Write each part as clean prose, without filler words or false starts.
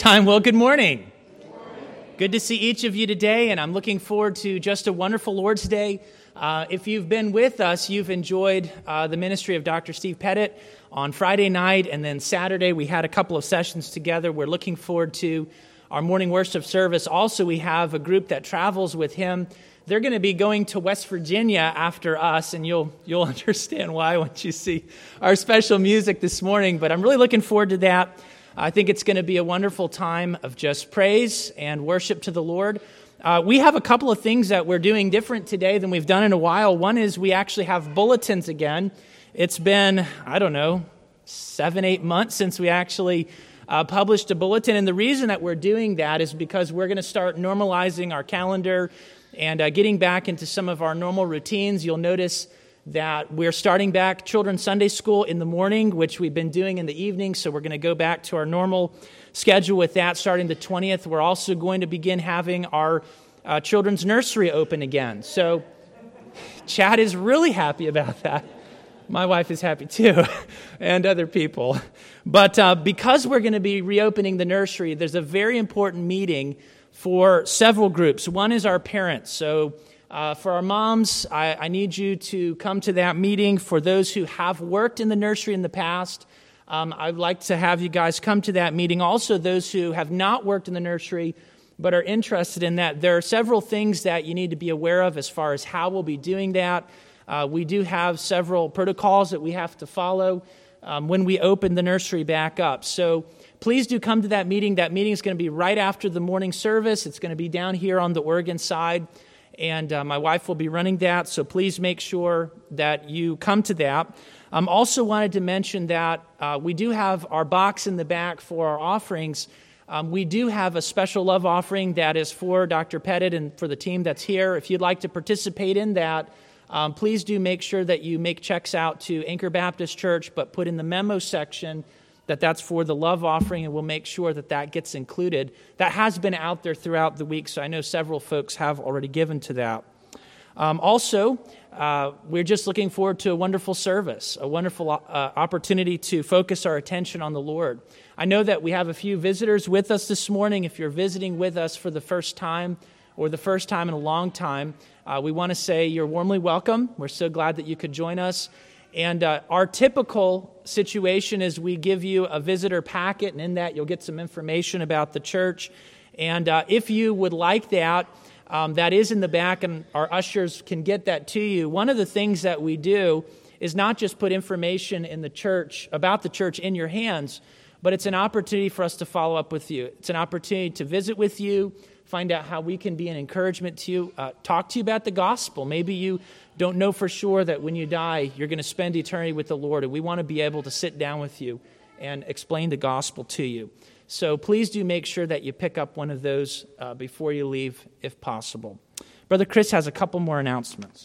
Time. Well, good morning. Good to see each of you today, and I'm looking forward to just a wonderful Lord's Day. If you've been with us, you've enjoyed the ministry of Dr. Steve Pettit on Friday night, and then Saturday we had a couple of sessions together. We're looking forward to our morning worship service. Also, we have a group that travels with him. They're going to be going to West Virginia after us, and you'll understand why once you see our special music this morning. But I'm really looking forward to that. I think it's going to be a wonderful time of just praise and worship to the Lord. We have a couple of things that we're doing different today than we've done in a while. One is we actually have bulletins again. It's been, 7-8 months since we actually published a bulletin. And the reason that we're doing that is because we're going to start normalizing our calendar and getting back into some of our normal routines. You'll notice that we're starting back Children's Sunday School in the morning, which we've been doing in the evening, so we're going to go back to our normal schedule with that starting the 20th. We're also going to begin having our children's nursery open again. So Chad is really happy about that. My wife is happy too, and other people. But because we're going to be reopening the nursery, there's a very important meeting for several groups. One is our parents. So for our moms, I need you to come to that meeting. For those who have worked in the nursery in the past, I'd like to have you guys come to that meeting. Also, those who have not worked in the nursery but are interested in that, there are several things that you need to be aware of as far as how we'll be doing that. We do have several protocols that we have to follow when we open the nursery back up. So please do come to that meeting. That meeting is going to be right after the morning service. It's going to be down here on the Oregon side. And my wife will be running that, so please make sure that you come to that. Also wanted to mention that we do have our box in the back for our offerings. We do have a special love offering that is for Dr. Pettit and for the team that's here. If you'd like to participate in that, please do make sure that you make checks out to Anchor Baptist Church, but put in the memo section that's for the love offering, and we'll make sure that gets included. That has been out there throughout the week, so I know several folks have already given to that. Also, we're just looking forward to a wonderful service, a wonderful opportunity to focus our attention on the Lord. I know that we have a few visitors with us this morning. If you're visiting with us for the first time or the first time in a long time, we want to say you're warmly welcome. We're so glad that you could join us. And our typical situation is we give you a visitor packet, and in that you'll get some information about the church. And if you would like that, that is in the back, and our ushers can get that to you. One of the things that we do is not just put information in the church, about the church in your hands, but it's an opportunity for us to follow up with you. It's an opportunity to visit with you, find out how we can be an encouragement to you, talk to you about the gospel. Maybe you don't know for sure that when you die, you're going to spend eternity with the Lord, and we want to be able to sit down with you and explain the gospel to you. So please do make sure that you pick up one of those before you leave, if possible. Brother Chris has a couple more announcements.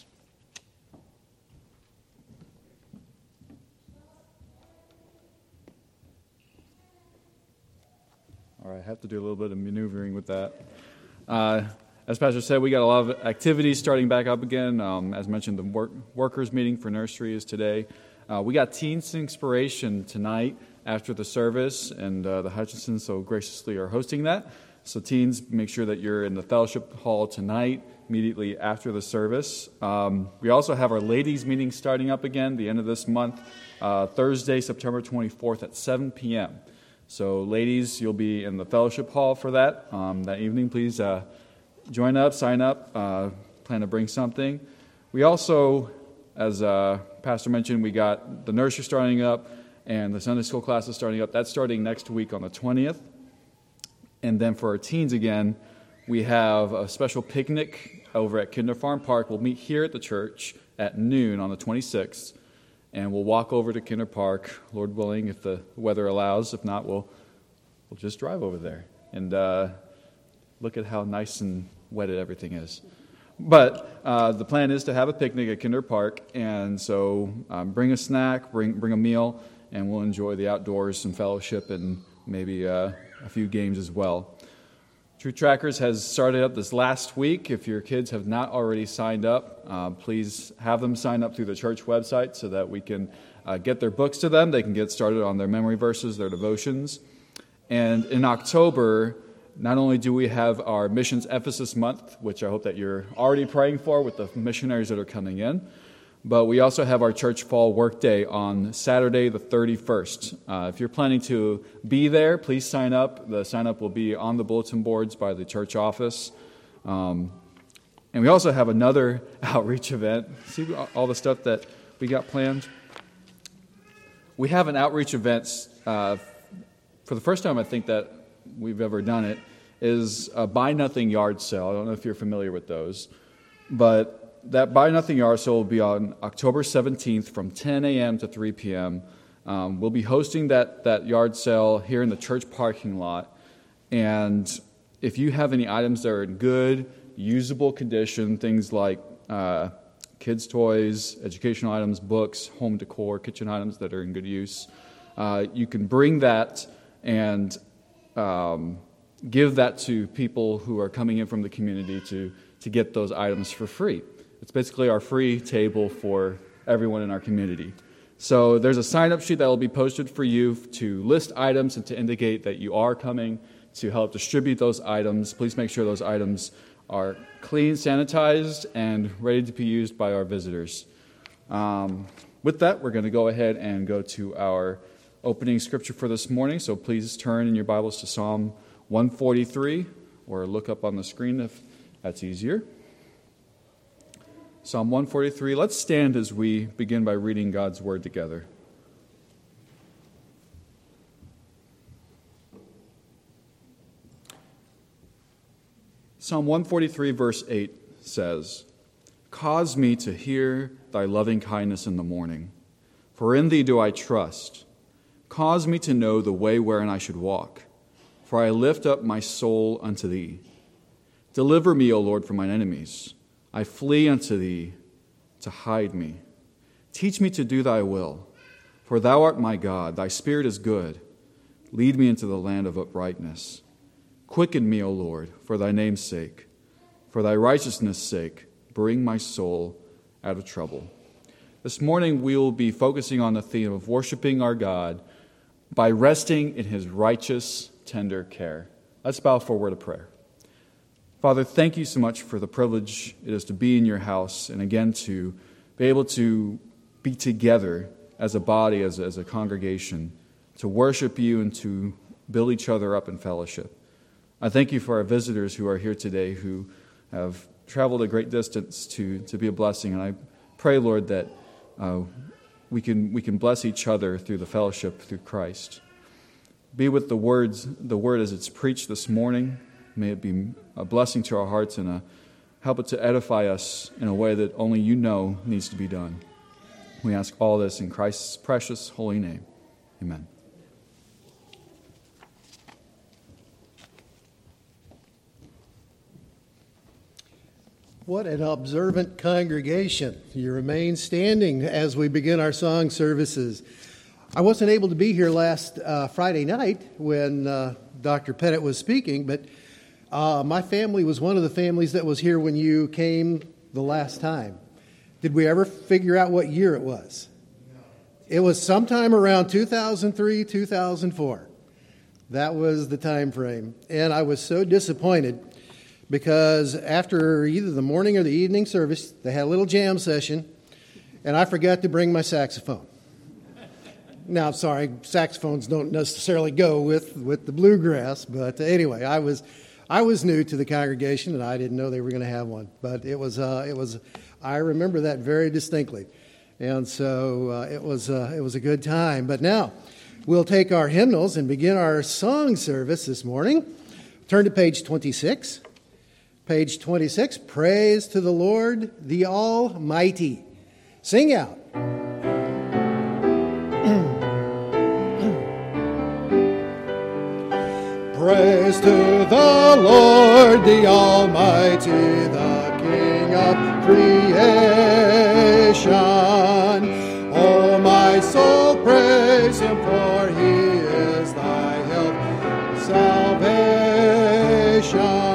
All right, I have to do a little bit of maneuvering with that. As Pastor said, we got a lot of activities starting back up again. As mentioned, the workers meeting for nursery is today. We got Teens Inspiration tonight after the service, and the Hutchinsons so graciously are hosting that. So teens, make sure that you're in the fellowship hall tonight, immediately after the service. We also have our ladies meeting starting up again the end of this month, Thursday, September 24th at 7 p.m. So ladies, you'll be in the fellowship hall for that evening. Please join up, sign up, plan to bring something. We also, as Pastor mentioned, we got the nursery starting up and the Sunday school classes starting up. That's starting next week on the 20th. And then for our teens again, we have a special picnic over at Kinder Farm Park. We'll meet here at the church at noon on the 26th. And we'll walk over to Kinder Park, Lord willing, if the weather allows. If not, we'll just drive over there and look at how nice and wetted everything is. But the plan is to have a picnic at Kinder Park, and so bring a snack, bring a meal, and we'll enjoy the outdoors and fellowship and maybe a few games as well. Truth Trackers has started up this last week. If your kids have not already signed up, please have them sign up through the church website so that we can get their books to them. They can get started on their memory verses, their devotions. And in October, not only do we have our Missions Ephesus Month, which I hope that you're already praying for with the missionaries that are coming in, but we also have our Church Fall Workday on Saturday the 31st. If you're planning to be there, please sign up. The sign-up will be on the bulletin boards by the church office. And we also have another outreach event. See all the stuff that we got planned? We have an outreach event for the first time I think that we've ever done it, is a Buy Nothing yard sale. I don't know if you're familiar with those. But that Buy Nothing yard sale will be on October 17th from 10 a.m. to 3 p.m. We'll be hosting that yard sale here in the church parking lot. And if you have any items that are in good, usable condition, things like kids' toys, educational items, books, home decor, kitchen items that are in good use, you can bring that and give that to people who are coming in from the community to get those items for free. It's basically our free table for everyone in our community. So there's a sign-up sheet that will be posted for you to list items and to indicate that you are coming to help distribute those items. Please make sure those items are clean, sanitized, and ready to be used by our visitors. With that, we're going to go ahead and go to our opening scripture for this morning. So please turn in your Bibles to Psalm 143, or look up on the screen if that's easier. Psalm 143. Let's stand as we begin by reading God's Word together. Psalm 143, verse 8 says, "Cause me to hear thy loving kindness in the morning, for in thee do I trust. Cause me to know the way wherein I should walk, for I lift up my soul unto thee. Deliver me, O Lord, from mine enemies. I flee unto thee to hide me. Teach me to do thy will, for thou art my God. Thy spirit is good. Lead me into the land of uprightness. Quicken me, O Lord, for thy name's sake. For thy righteousness' sake, bring my soul out of trouble." This morning we will be focusing on the theme of worshiping our God by resting in his righteous, tender care. Let's bow for a word of prayer. Father, thank you so much for the privilege it is to be in your house and again to be able to be together as a body, as a congregation, to worship you and to build each other up in fellowship. I thank you for our visitors who are here today who have traveled a great distance to be a blessing. And I pray, Lord, that we can bless each other through the fellowship through Christ. Be with the word as it's preached this morning. May it be a blessing to our hearts and help it to edify us in a way that only you know needs to be done. We ask all this in Christ's precious holy name. Amen. What an observant congregation. You remain standing as we begin our song services. I wasn't able to be here last Friday night when Dr. Pettit was speaking, but my family was one of the families that was here when you came the last time. Did we ever figure out what year it was? It was sometime around 2003, 2004. That was the time frame. And I was so disappointed because after either the morning or the evening service, they had a little jam session, and I forgot to bring my saxophone. Now, sorry, saxophones don't necessarily go with the bluegrass, but anyway, I was new to the congregation, and I didn't know they were going to have one. But it was I remember that very distinctly, and so it was a good time. But now we'll take our hymnals and begin our song service this morning. Turn to page 26. Page 26, Praise to the Lord, the Almighty. Sing out. Praise to the Lord, the Almighty, the King of creation. Oh, my soul, praise him, for he is thy help, salvation.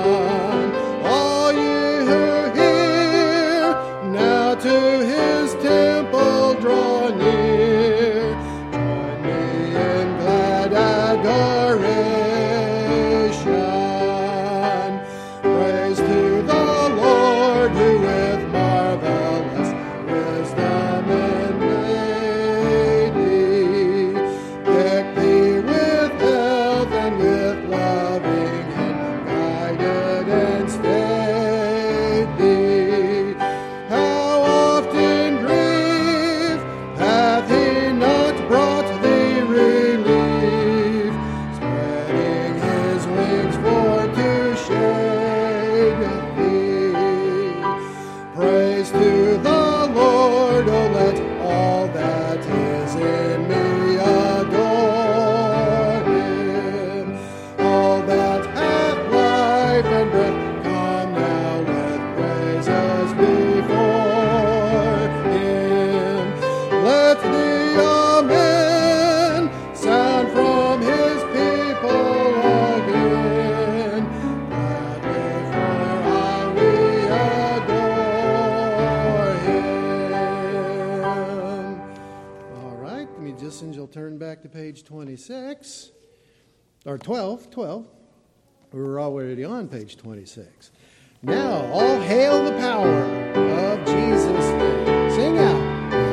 Draw near, join me in glad adoration. page 26, or 12. We're already on page 26. Now, all hail the power of Jesus' name. Sing out.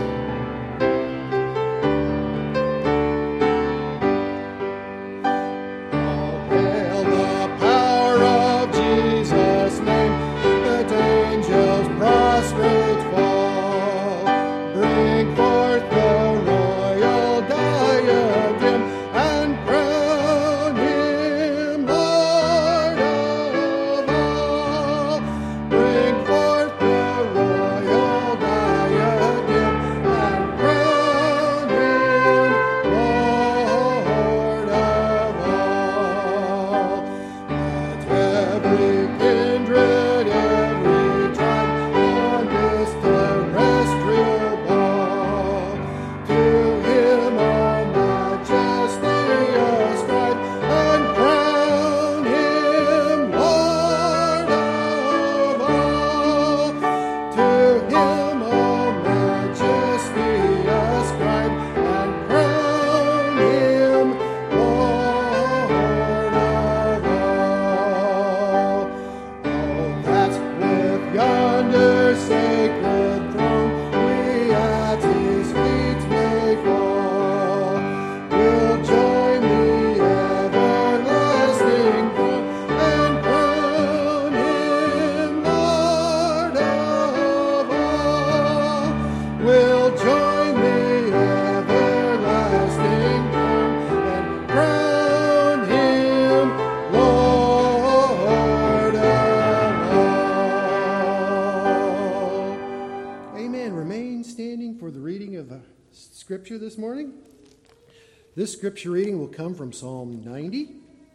Scripture this morning. This scripture reading will come from Psalm 90.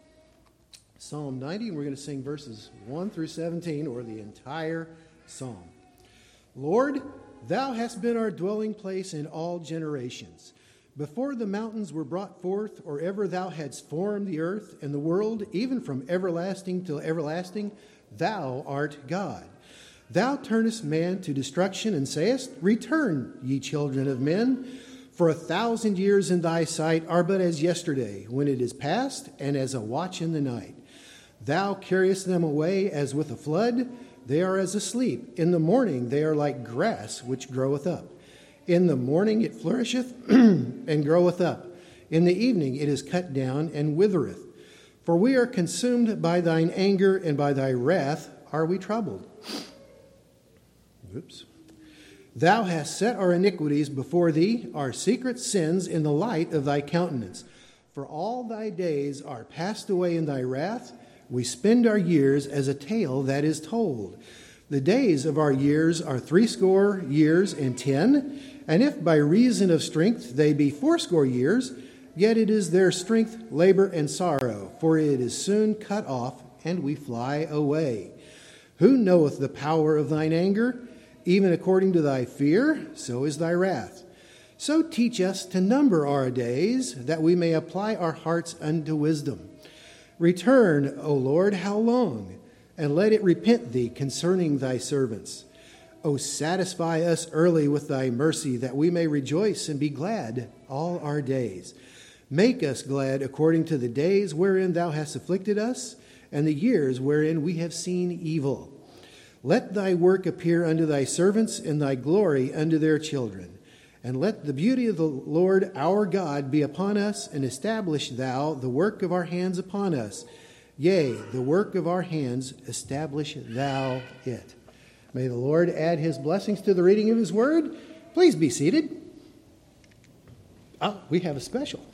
Psalm 90, and we're going to sing verses 1 through 17, or the entire psalm. Lord, thou hast been our dwelling place in all generations. Before the mountains were brought forth, or ever thou hadst formed the earth and the world, even from everlasting till everlasting, thou art God. Thou turnest man to destruction, and sayest, Return, ye children of men. For 1,000 years in thy sight are but as yesterday, when it is past, and as a watch in the night. Thou carriest them away as with a flood. They are as asleep. In the morning they are like grass which groweth up. In the morning it flourisheth and groweth up. In the evening it is cut down and withereth. For we are consumed by thine anger, and by thy wrath are we troubled. Oops. Thou hast set our iniquities before thee, our secret sins in the light of thy countenance. For all thy days are passed away in thy wrath. We spend our years as a tale that is told. The days of our years are 80 years and 10, and if by reason of strength they be 80 years, yet it is their strength, labor, and sorrow, for it is soon cut off, and we fly away. Who knoweth the power of thine anger? Even according to thy fear, so is thy wrath. So teach us to number our days, that we may apply our hearts unto wisdom. Return, O Lord, how long? And let it repent thee concerning thy servants. O satisfy us early with thy mercy, that we may rejoice and be glad all our days. Make us glad according to the days wherein thou hast afflicted us, and the years wherein we have seen evil. Let thy work appear unto thy servants, and thy glory unto their children. And let the beauty of the Lord our God be upon us, and establish thou the work of our hands upon us. Yea, the work of our hands, establish thou it. May the Lord add his blessings to the reading of his word. Please be seated. We have a special.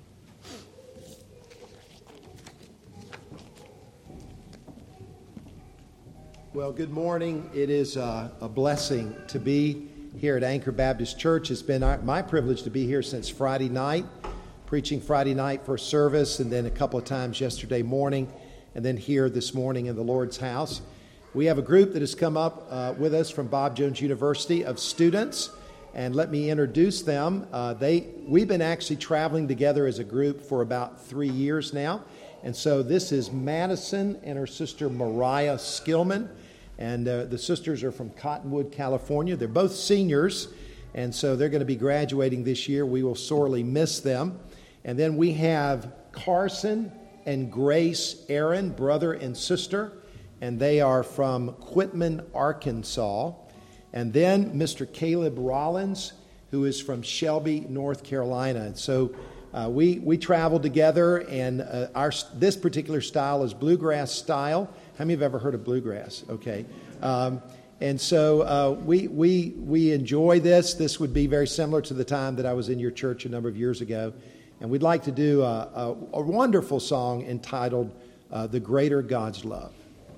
Well, good morning. It is a blessing to be here at Anchor Baptist Church. It's been my privilege to be here since Friday night, preaching Friday night for service, and then a couple of times yesterday morning, and then here this morning in the Lord's house. We have a group that has come up with us from Bob Jones University of students, and let me introduce them. We've been actually traveling together as a group for about 3 years now, and so this is Madison and her sister Mariah Skillman. And the sisters are from Cottonwood, California. They're both seniors, and so they're going to be graduating this year. We will sorely miss them. And then we have Carson and Grace Aaron, brother and sister, and they are from Quitman, Arkansas. And then Mr. Caleb Rollins, who is from Shelby, North Carolina. And so we traveled together, and this particular style is bluegrass style. How many have ever heard of bluegrass? Okay. And so we enjoy this. This would be very similar to the time that I was in your church a number of years ago. And we'd like to do a wonderful song entitled The Greater God's Love.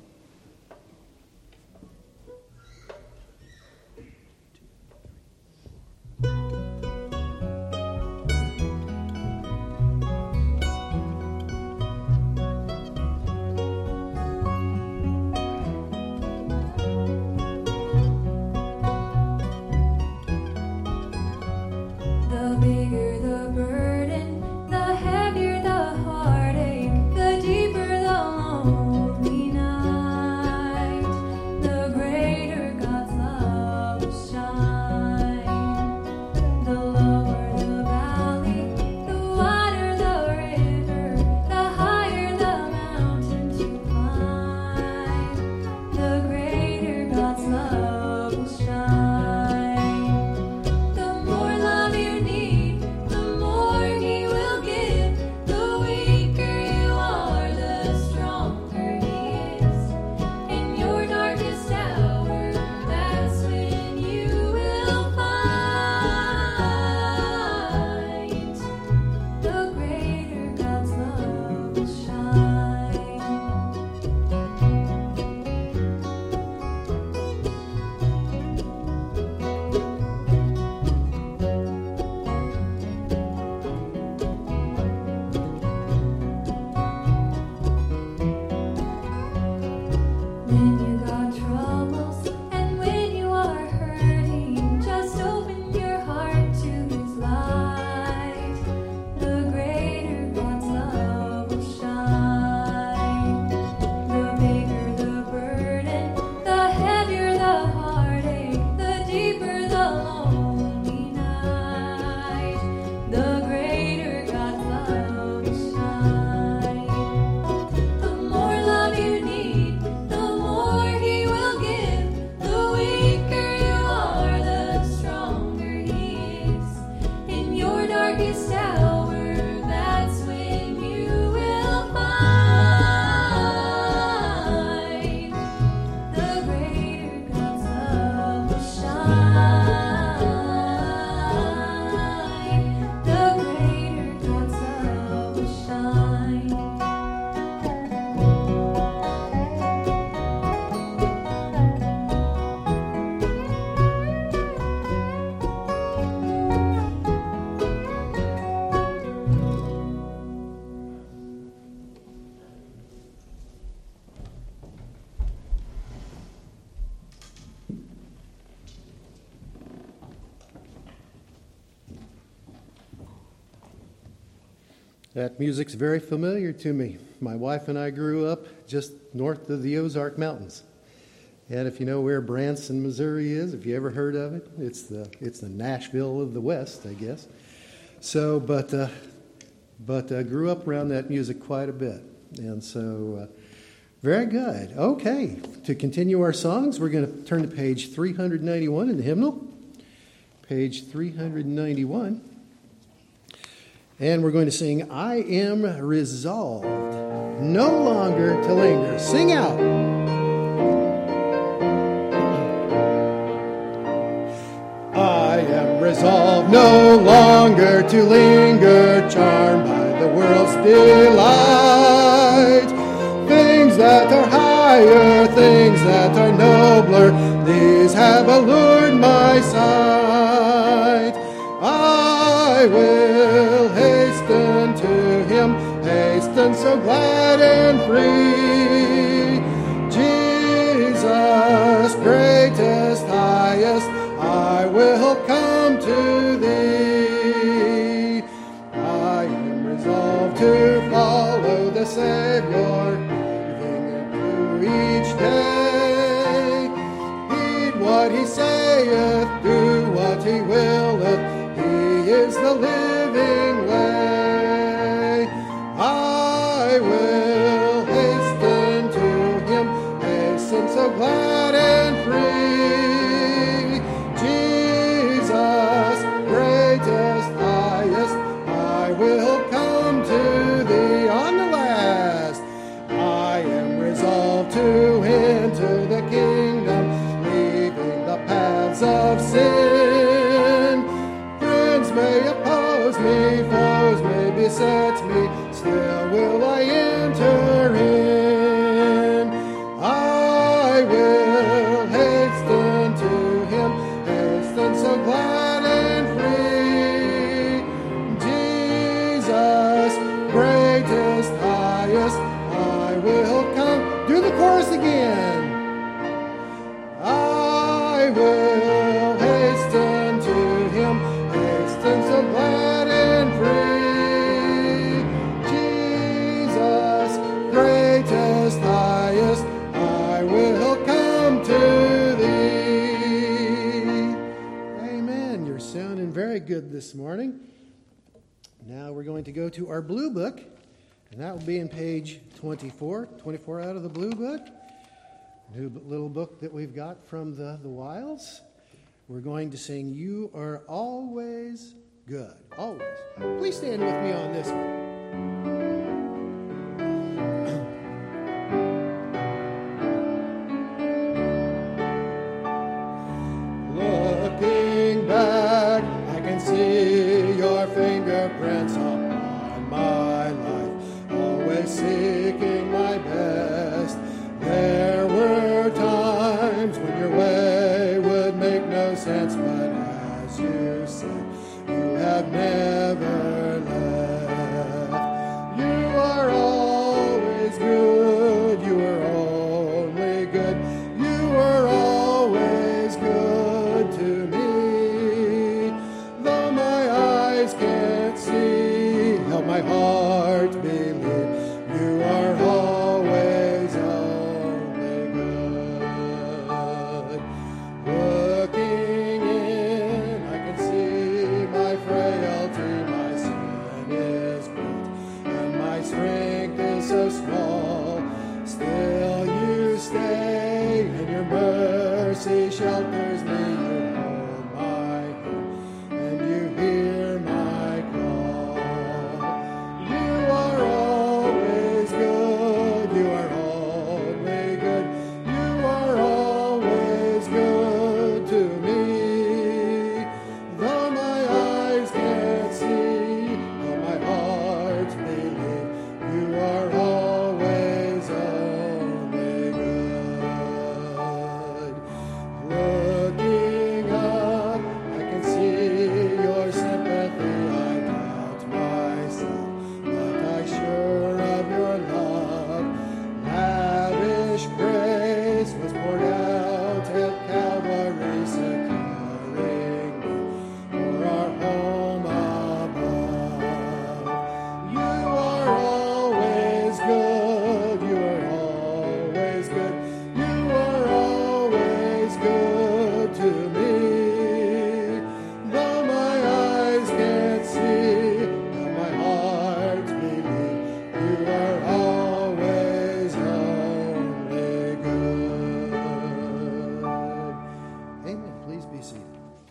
That music's very familiar to me. My wife and I grew up just north of the Ozark Mountains. And if you know where Branson, Missouri is, if you ever heard of it, it's the Nashville of the West, I guess. So, but grew up around that music quite a bit. And so, very good. Okay, to continue our songs, we're going to turn to page 391 in the hymnal. Page 391. And we're going to sing, I Am Resolved, No Longer to Linger. Sing out. I am resolved no longer to linger, charmed by the world's delight. Things that are higher, things that are nobler, these have allured my sight. I will hasten to him, hasten so glad and free. Jesus, greatest, highest, I will come to thee. I am resolved to follow the Savior, giving into each day. Heed what he saith, do what he willeth, he is the living way. called to enter the kingdom, leaving the paths of sin. Friends may oppose me, foes may beset me, still will I enter in. I will hasten to him, hasten so glad and free. Jesus, greatest, highest, I will come. Do the chorus again. I will hasten to him, hasten so glad and free. Jesus, greatest, highest, I will come to thee. Amen. You're sounding very good this morning. Now we're going to go to our blue book, and that will be in page 24 out of the blue book. New little book that we've got from the Wilds. We're going to sing You Are Always Good. Always. Please stand with me on this one. Looking back, I can see your fingerprints upon my life, always seeking my best. There were times when your way would make no sense, but as you said, you have never left. You are always good, you are only good, you are always good to me. Though my eyes can't see, help my heart believe, you are always only good. Looking in, I can see my frailty, my sin is great, and my strength is so small. Still you stay, and your mercy shelters me. You hold my hand, and you hear my call. You are always good, you are only good, you are always good to me. Though my eyes can't see, though my heart believe, you are always only good. Looking up, I can see your sympathy. I doubt myself, but I sure of your love. Lavish grace was poured out at Calvary, securing me for our home above. You are always good, you are always good, you are always good to me. Though my eyes can't see, though my heart believe, you are always only good. Amen. Please be seated.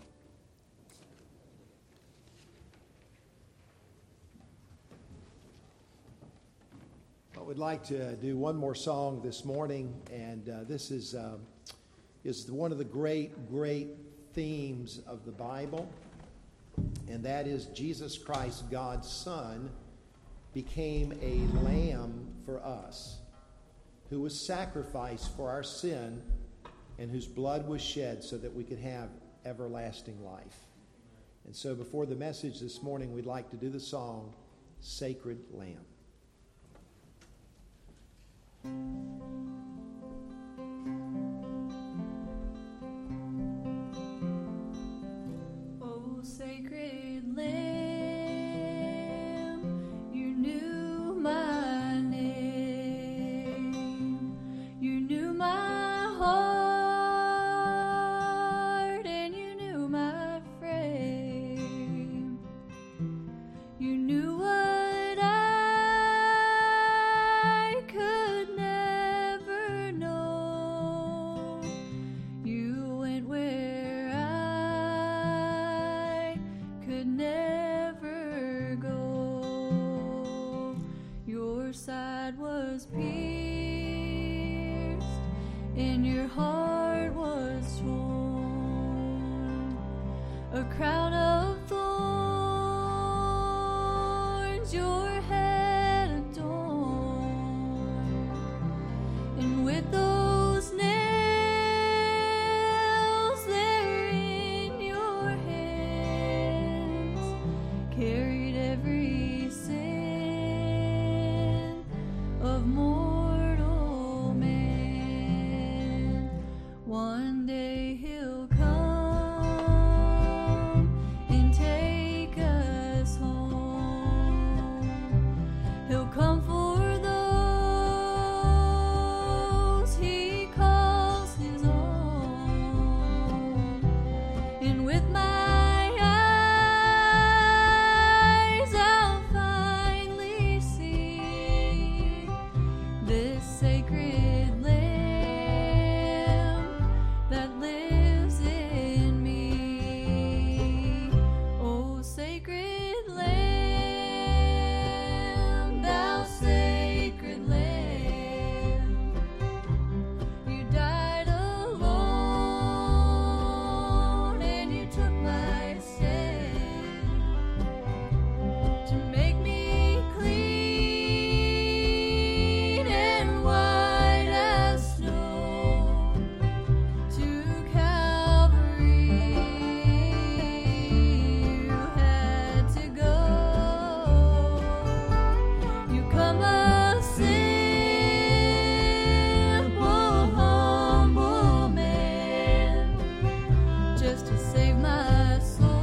I would like to do one more song this morning, and this is one of the great themes of the Bible, and that is Jesus Christ, God's Son, became a lamb for us, who was sacrificed for our sin, and whose blood was shed so that we could have everlasting life. And so before the message this morning, we'd like to do the song, Sacred Lamb. Oh, sacred Lamb, you knew my name, you knew my heart, and you knew my frame. You knew what I could never and your heart was torn. A crown of thorns your head adorned, and with those nails there in your hands, carried every sin of mortal man. One day he'll come and take us home. He'll come for those he calls his own. And with my eyes I'll finally see this sacred Lamb that lives in me. O sacred Lamb, thou sacred Lamb, you died alone and you took my sin to make me clean and white as snow. To Calvary you had to go. You come a simple, humble man just to save my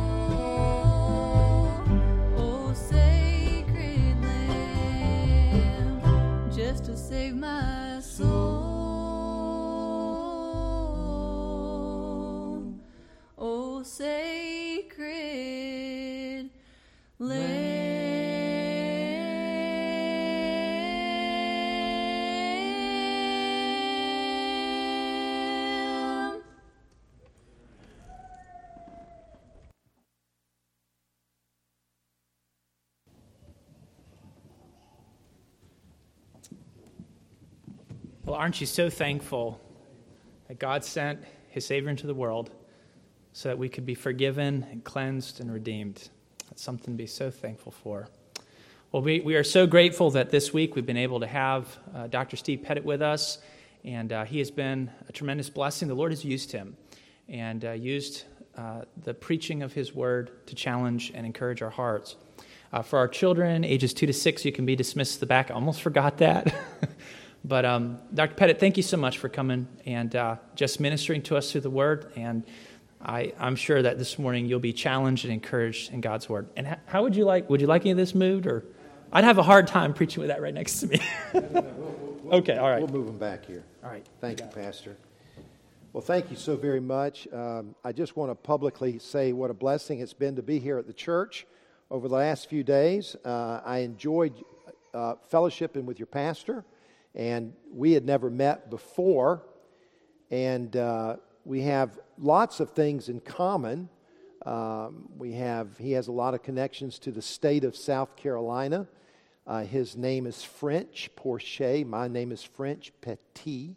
soul. Oh, sacred Lamb, just to save my soul. Oh, sacred Lamb. Well, aren't you so thankful that God sent his Savior into the world so that we could be forgiven and cleansed and redeemed? That's something to be so thankful for. Well, we are so grateful that this week we've been able to have Dr. Steve Pettit with us, and he has been a tremendous blessing. The Lord has used him and used the preaching of his word to challenge and encourage our hearts. For our children, ages 2 to 6, you can be dismissed to the back. I almost forgot that. But Dr. Pettit, thank you so much for coming and just ministering to us through the word. And I'm sure that this morning you'll be challenged and encouraged in God's word. And how would you like any of this moved? Or I'd have a hard time preaching with that right next to me. Okay, all right. We'll move them back here. All right. Thank you, Pastor. Well, thank you so very much. I just want to publicly say what a blessing it's been to be here at the church over the last few days. I enjoyed fellowshipping with your pastor, and we had never met before, and we have lots of things in common. He has a lot of connections to the state of South Carolina. His name is French Porcher. My name is French Petit.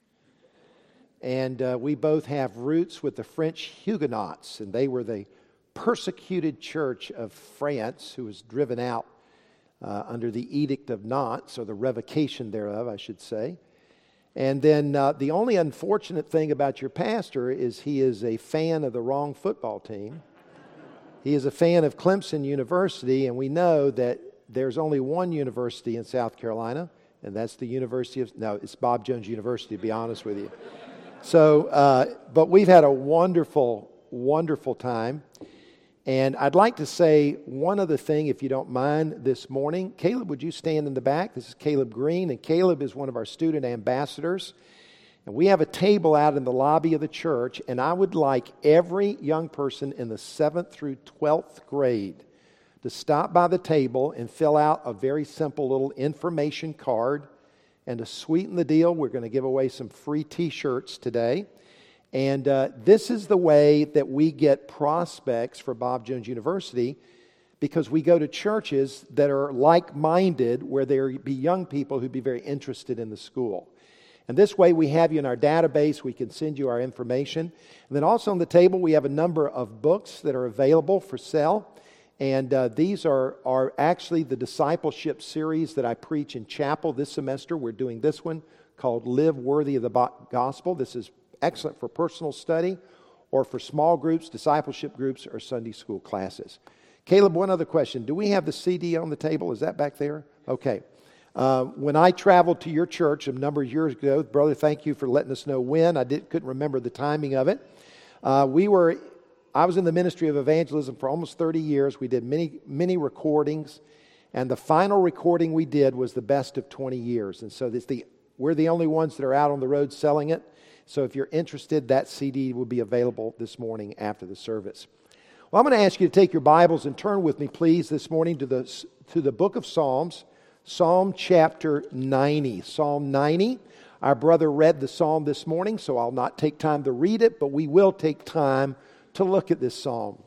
And we both have roots with the French Huguenots, and they were the persecuted church of France who was driven out under the Edict of Nantes, or the revocation thereof, I should say. And then the only unfortunate thing about your pastor is he is a fan of the wrong football team. He is a fan of Clemson University, and we know that there's only one university in South Carolina, and that's the University of... No, it's Bob Jones University, to be honest with you. So, but we've had a wonderful, wonderful time. And I'd like to say one other thing, if you don't mind, this morning. Caleb, would you stand in the back? This is Caleb Green, and Caleb is one of our student ambassadors. And we have a table out in the lobby of the church, and I would like every young person in the 7th through 12th grade to stop by the table and fill out a very simple little information card. And to sweeten the deal, we're going to give away some free T-shirts today. And this is the way that we get prospects for Bob Jones University, because we go to churches that are like-minded, where there be young people who'd be very interested in the school. And this way we have you in our database. We can send you our information. And then also on the table we have a number of books that are available for sale. And these are actually the discipleship series that I preach in chapel this semester. We're doing this one called Live Worthy of the Gospel. This is excellent for personal study or for small groups, discipleship groups, or Sunday school classes. Caleb, one other question. Do we have the CD on the table? Is that back there? Okay. When I traveled to your church a number of years ago, brother, thank you for letting us know when. Couldn't remember the timing of it. I was in the ministry of evangelism for almost 30 years. We did many recordings, and the final recording we did was the best of 20 years. And so we're the only ones that are out on the road selling it. So if you're interested, that CD will be available this morning after the service. Well, I'm going to ask you to take your Bibles and turn with me, please, this morning to the book of Psalms, Psalm chapter 90. Psalm 90. Our brother read the psalm this morning, so I'll not take time to read it, but we will take time to look at this psalm.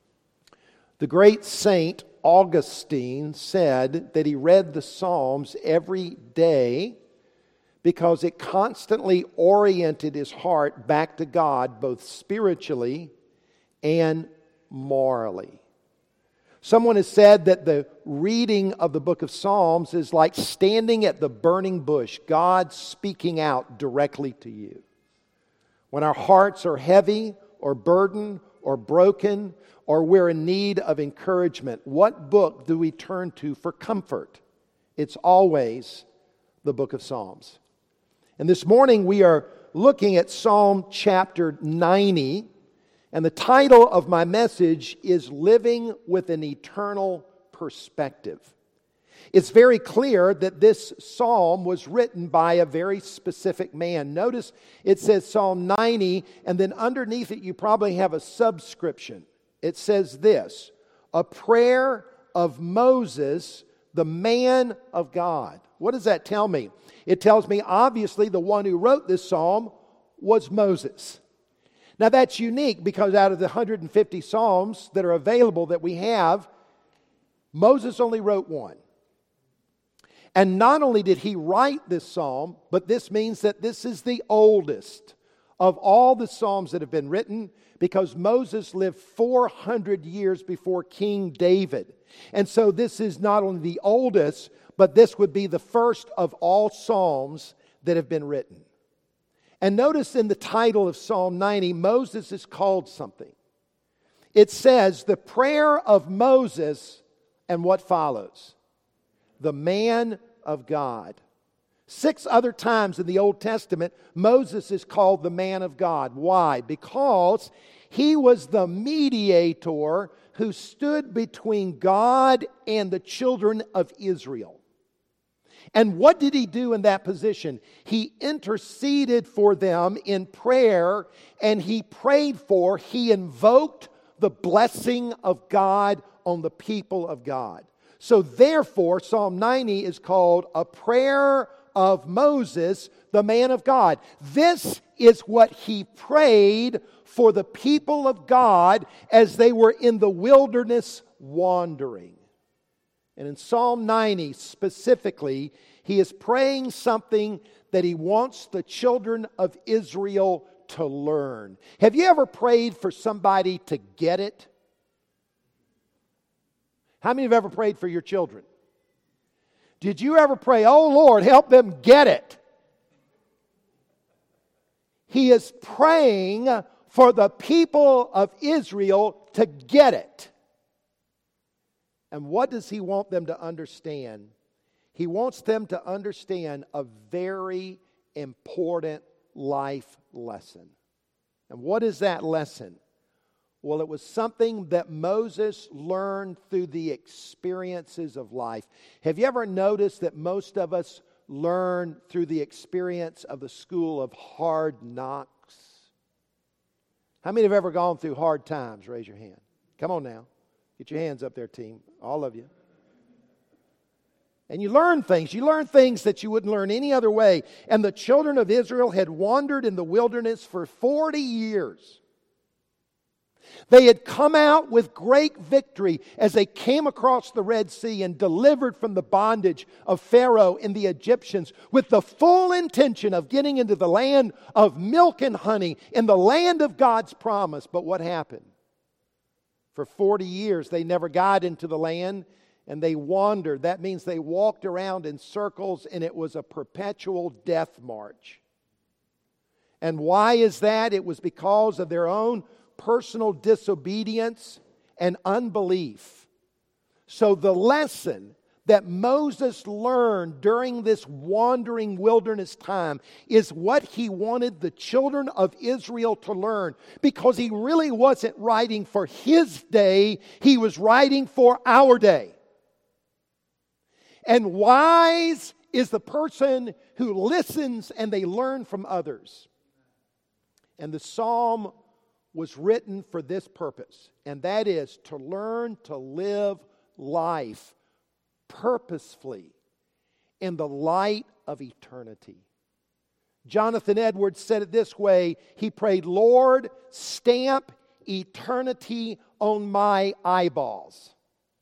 The great saint Augustine said that he read the Psalms every day because it constantly oriented his heart back to God, both spiritually and morally. Someone has said that the reading of the book of Psalms is like standing at the burning bush, God speaking out directly to you. When our hearts are heavy or burdened or broken or we're in need of encouragement, what book do we turn to for comfort? It's always the book of Psalms. And this morning we are looking at Psalm chapter 90. And the title of my message is Living with an Eternal Perspective. It's very clear that this psalm was written by a very specific man. Notice it says Psalm 90, and then underneath it you probably have a subscription. It says this, a prayer of Moses, the man of God. What does that tell me? It tells me obviously the one who wrote this psalm was Moses. Now that's unique because out of the 150 Psalms that are available that we have, Moses only wrote one. And not only did he write this psalm, but this means that this is the oldest of all the Psalms that have been written because Moses lived 400 years before King David. And so this is not only the oldest, but this would be the first of all Psalms that have been written. And notice in the title of Psalm 90, Moses is called something. It says, the prayer of Moses, and what follows? The man of God. 6 other times in the Old Testament, Moses is called the man of God. Why? Because he was the mediator who stood between God and the children of Israel. And what did he do in that position? He interceded for them in prayer, and he invoked the blessing of God on the people of God. So therefore, Psalm 90 is called a prayer of Moses, the man of God. This is what he prayed for the people of God as they were in the wilderness wandering. And in Psalm 90 specifically, he is praying something that he wants the children of Israel to learn. Have you ever prayed for somebody to get it? How many have ever prayed for your children? Did you ever pray, oh Lord, help them get it? He is praying for the people of Israel to get it. And what does he want them to understand? He wants them to understand a very important life lesson. And what is that lesson? Well, it was something that Moses learned through the experiences of life. Have you ever noticed that most of us learn through the experience of the school of hard knocks? How many have ever gone through hard times? Raise your hand. Come on now. Get your hands up there, team. All of you. And you learn things. You learn things that you wouldn't learn any other way. And the children of Israel had wandered in the wilderness for 40 years. They had come out with great victory as they came across the Red Sea and delivered from the bondage of Pharaoh and the Egyptians with the full intention of getting into the land of milk and honey, in the land of God's promise. But what happened? For 40 years they never got into the land, and they wandered. That means they walked around in circles, and it was a perpetual death march. And why is that? It was because of their own personal disobedience and unbelief. So the lesson that Moses learned during this wandering wilderness time is what he wanted the children of Israel to learn, because he really wasn't writing for his day, he was writing for our day. And wise is the person who listens and they learn from others. And the psalm was written for this purpose, and that is to learn to live life purposefully in the light of eternity. Jonathan Edwards said it this way. He prayed, "Lord, stamp eternity on my eyeballs.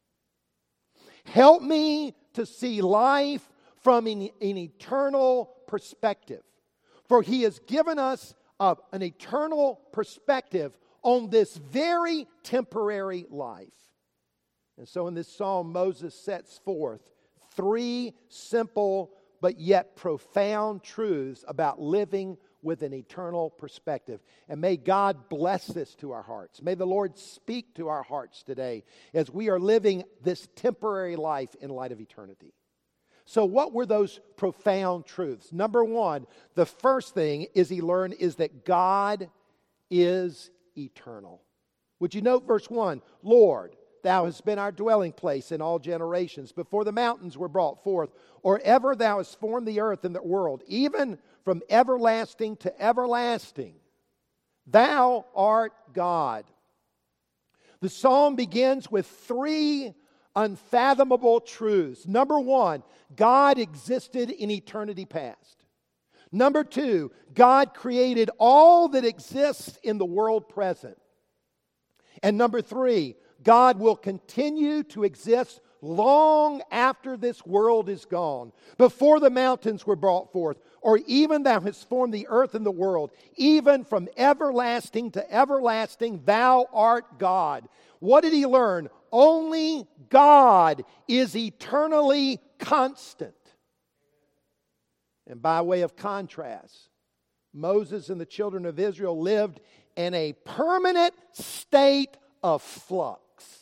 Help me to see life from an eternal perspective. For He has given us an eternal perspective on this very temporary life." And so in this psalm, Moses sets forth 3 simple but yet profound truths about living with an eternal perspective. And may God bless this to our hearts. May the Lord speak to our hearts today as we are living this temporary life in light of eternity. So what were those profound truths? Number 1, the first thing he learned is that God is eternal. Would you note verse 1? "Lord, Thou hast been our dwelling place in all generations, before the mountains were brought forth, or ever Thou hast formed the earth and the world, even from everlasting to everlasting. Thou art God." The psalm begins with 3 unfathomable truths. Number 1, God existed in eternity past. Number 2, God created all that exists in the world present. And number 3, God will continue to exist long after this world is gone, before the mountains were brought forth, or even Thou hast formed the earth and the world, even from everlasting to everlasting, Thou art God. What did he learn? Only God is eternally constant. And by way of contrast, Moses and the children of Israel lived in a permanent state of flux.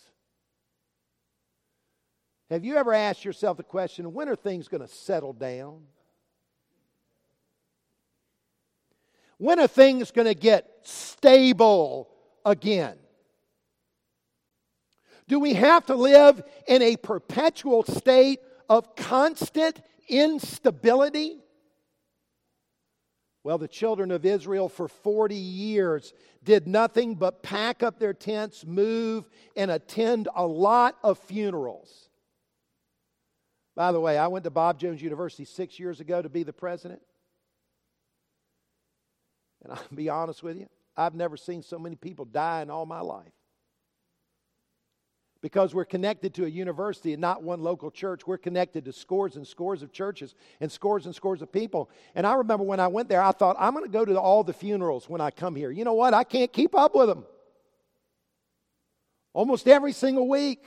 Have you ever asked yourself the question, when are things going to settle down? When are things going to get stable again? Do we have to live in a perpetual state of constant instability? Well, the children of Israel for 40 years did nothing but pack up their tents, move, and attend a lot of funerals. By the way, I went to Bob Jones University 6 years ago to be the president. And I'll be honest with you, I've never seen so many people die in all my life. Because we're connected to a university and not one local church. We're connected to scores and scores of churches and scores of people. And I remember when I went there, I thought, I'm going to go to all the funerals when I come here. You know what? I can't keep up with them. Almost every single week.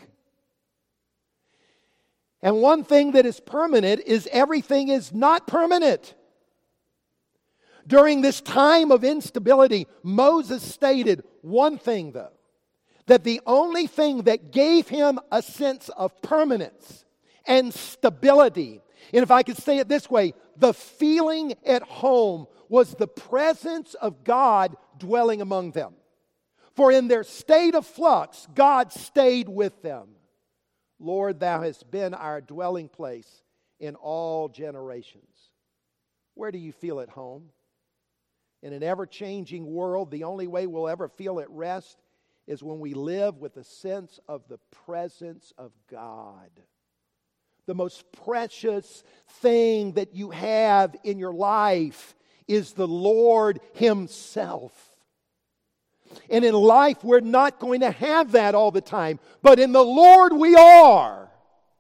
And one thing that is permanent is everything is not permanent. During this time of instability, Moses stated one thing, though. That the only thing that gave him a sense of permanence and stability, and if I could say it this way, the feeling at home, was the presence of God dwelling among them. For in their state of flux, God stayed with them. Lord, Thou hast been our dwelling place in all generations. Where do you feel at home? In an ever-changing world, the only way we'll ever feel at rest is when we live with a sense of the presence of God. The most precious thing that you have in your life is the Lord Himself. And in life, we're not going to have that all the time. But in the Lord, we are.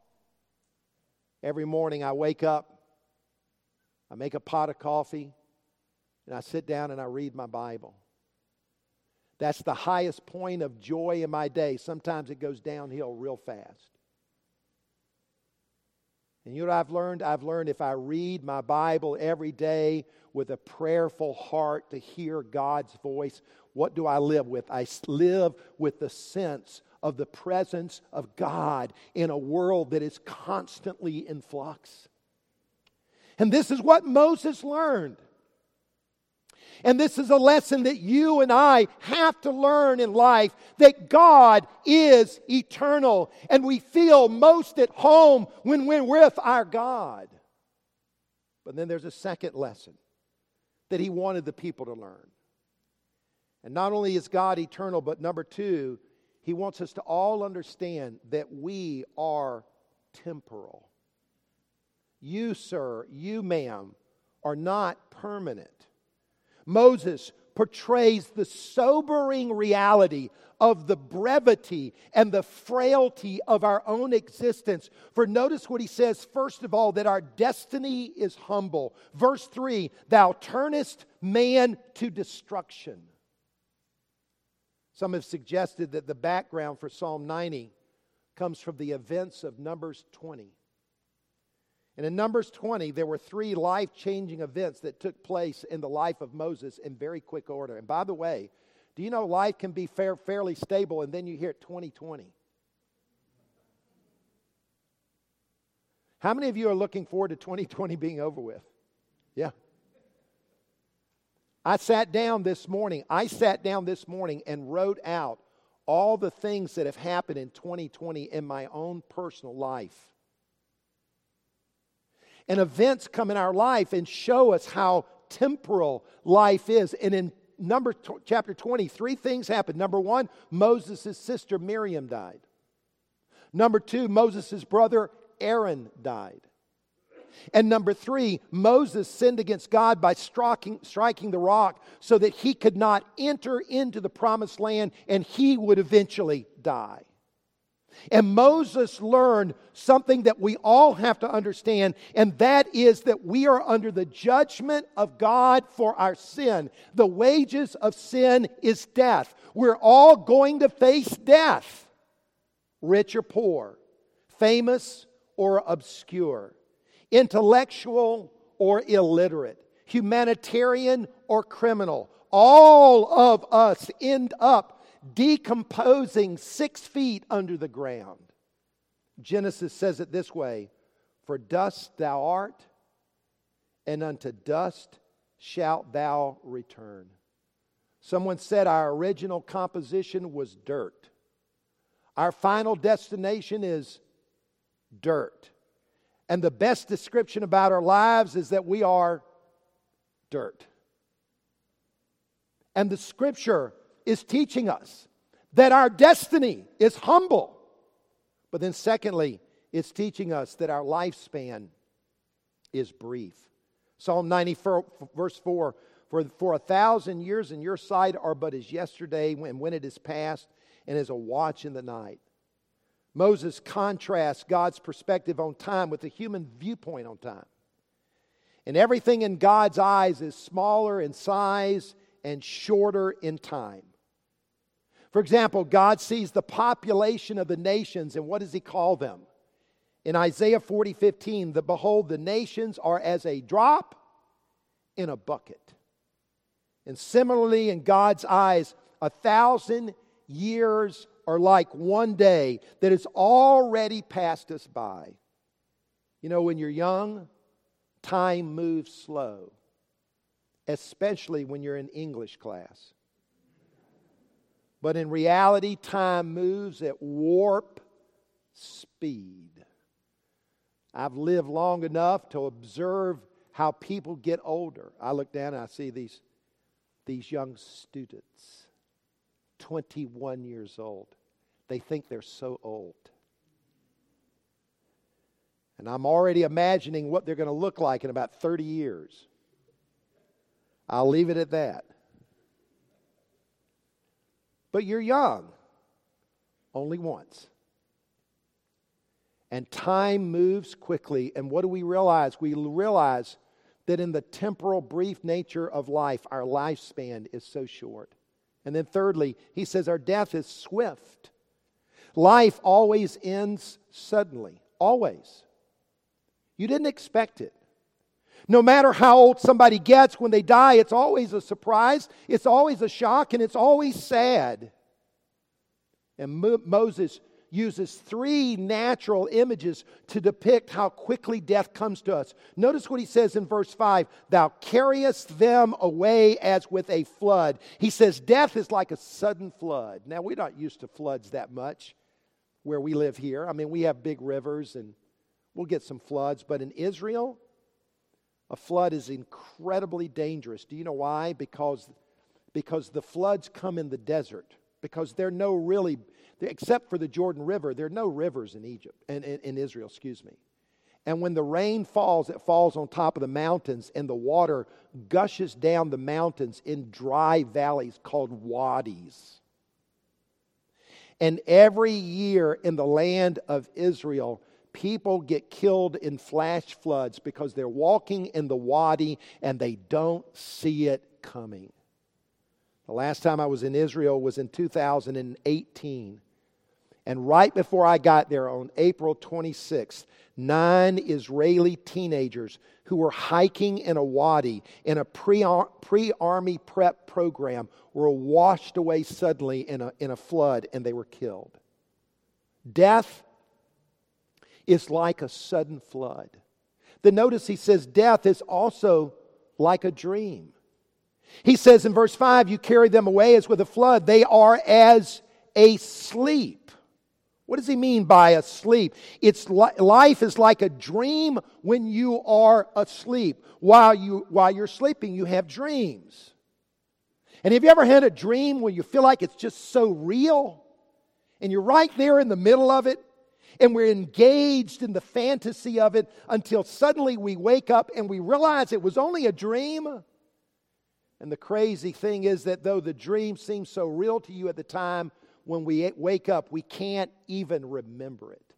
Every morning I wake up, I make a pot of coffee, and I sit down and I read my Bible. That's the highest point of joy in my day. Sometimes it goes downhill real fast. And you know what I've learned? I've learned if I read my Bible every day with a prayerful heart to hear God's voice, what do I live with? I live with the sense of the presence of God in a world that is constantly in flux. And this is what Moses learned. And this is a lesson that you and I have to learn in life, that God is eternal. And we feel most at home when we're with our God. But then there's a second lesson that he wanted the people to learn. And not only is God eternal, but number two, he wants us to all understand that we are temporal. You, sir, you, ma'am, are not permanent. Moses portrays the sobering reality of the brevity and the frailty of our own existence. For notice what he says, first of all, that our destiny is humble. Verse 3, thou turnest man to destruction. Some have suggested that the background for Psalm 90 comes from the events of Numbers 20. And in Numbers 20, there were 3 life-changing events that took place in the life of Moses in very quick order. And by the way, do you know life can be fairly stable and then you hear 2020? How many of you are looking forward to 2020 being over with? Yeah. I sat down this morning and wrote out all the things that have happened in 2020 in my own personal life. And events come in our life and show us how temporal life is. And in Numbers chapter 20, 3 things happened. Number 1, Moses' sister Miriam died. Number 2, Moses' brother Aaron died. And number 3, Moses sinned against God by striking the rock so that he could not enter into the promised land and he would eventually die. And Moses learned something that we all have to understand, and that is that we are under the judgment of God for our sin. The wages of sin is death. We're all going to face death, rich or poor, famous or obscure, intellectual or illiterate, humanitarian or criminal. All of us end up decomposing 6 feet under the ground. Genesis says it this way, for dust thou art, and unto dust shalt thou return. Someone said our original composition was dirt. Our final destination is dirt. And the best description about our lives is that we are dirt. And the Scripture is teaching us that our destiny is humble. But then secondly, it's teaching us that our lifespan is brief. Psalm 94, verse 4, for 1,000 years in your sight are but as yesterday, and when it is past, and as a watch in the night. Moses contrasts God's perspective on time with the human viewpoint on time. And everything in God's eyes is smaller in size and shorter in time. For example, God sees the population of the nations, and what does He call them? In Isaiah 40:15, behold, the nations are as a drop in a bucket. And similarly, in God's eyes, 1,000 years are like one day that has already passed us by. You know, when you're young, time moves slow, especially when you're in English class. But in reality, time moves at warp speed. I've lived long enough to observe how people get older. I look down and I see these young students, 21 years old. They think they're so old. And I'm already imagining what they're going to look like in about 30 years. I'll leave it at that. But you're young. Only once. And time moves quickly. And what do we realize? We realize that in the temporal, brief nature of life, our lifespan is so short. And then thirdly, he says our death is swift. Life always ends suddenly. Always. You didn't expect it. No matter how old somebody gets, when they die, it's always a surprise, it's always a shock, and it's always sad. And Moses uses three natural images to depict how quickly death comes to us. Notice what he says in verse 5, "Thou carriest them away as with a flood." He says death is like a sudden flood. Now, we're not used to floods that much where we live here. I mean, we have big rivers and we'll get some floods. But in Israel, a flood is incredibly dangerous. Do you know why? Because the floods come in the desert. Because there are no really, except for the Jordan River, there are no rivers in Egypt, in Israel, And when the rain falls, it falls on top of the mountains, and the water gushes down the mountains in dry valleys called wadis. And every year in the land of Israel, people get killed in flash floods because they're walking in the wadi and they don't see it coming. The last time I was in Israel was in 2018. And right before I got there on April 26th, 9 Israeli teenagers who were hiking in a wadi in a pre-army prep program were washed away suddenly in a flood, and they were killed. Death is like a sudden flood. Then notice he says death is also like a dream. He says in verse 5, "You carry them away as with a flood. They are as asleep." What does he mean by asleep? Life is like a dream when you are asleep. While you're sleeping, you have dreams. And have you ever had a dream where you feel like it's just so real? And you're right there in the middle of it, and we're engaged in the fantasy of it until suddenly we wake up and we realize it was only a dream. And the crazy thing is that though the dream seems so real to you at the time, when we wake up, we can't even remember it.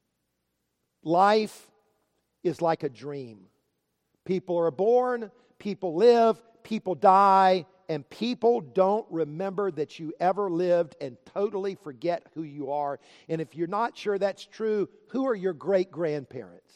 Life is like a dream. People are born, people live, people die, and people don't remember that you ever lived and totally forget who you are. And if you're not sure that's true, who are your great-grandparents?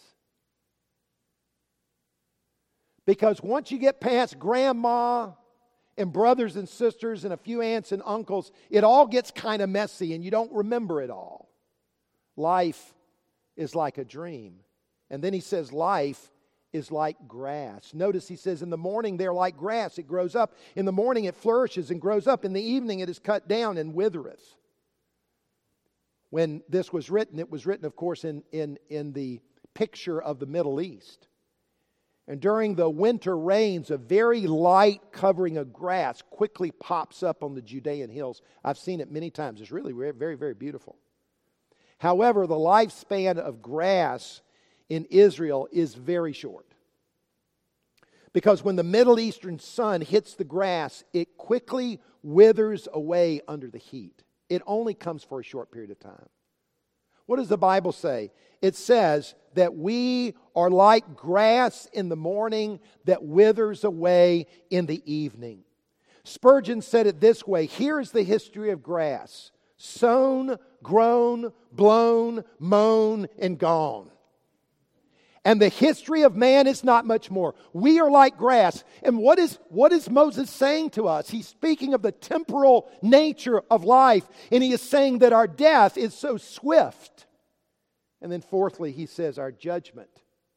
Because once you get past grandma and brothers and sisters and a few aunts and uncles, it all gets kind of messy and you don't remember it all. Life is like a dream. And then he says life is like grass. Notice he says in the morning they're like grass. It grows up. In the morning it flourishes and grows up. In the evening it is cut down and withereth. When this was written, it was written, of course, in the picture of the Middle East. And during the winter rains, a very light covering of grass quickly pops up on the Judean hills. I've seen it many times. It's really very, very beautiful. However, the lifespan of grass in Israel is very short. Because when the Middle Eastern sun hits the grass, it quickly withers away under the heat. It only comes for a short period of time. What does the Bible say? It says that we are like grass in the morning that withers away in the evening. Spurgeon said it this way: here's the history of grass: sown, grown, blown, mown, and gone. And the history of man is not much more. We are like grass. And what is Moses saying to us? He's speaking of the temporal nature of life. And he is saying that our death is so swift. And then fourthly, he says our judgment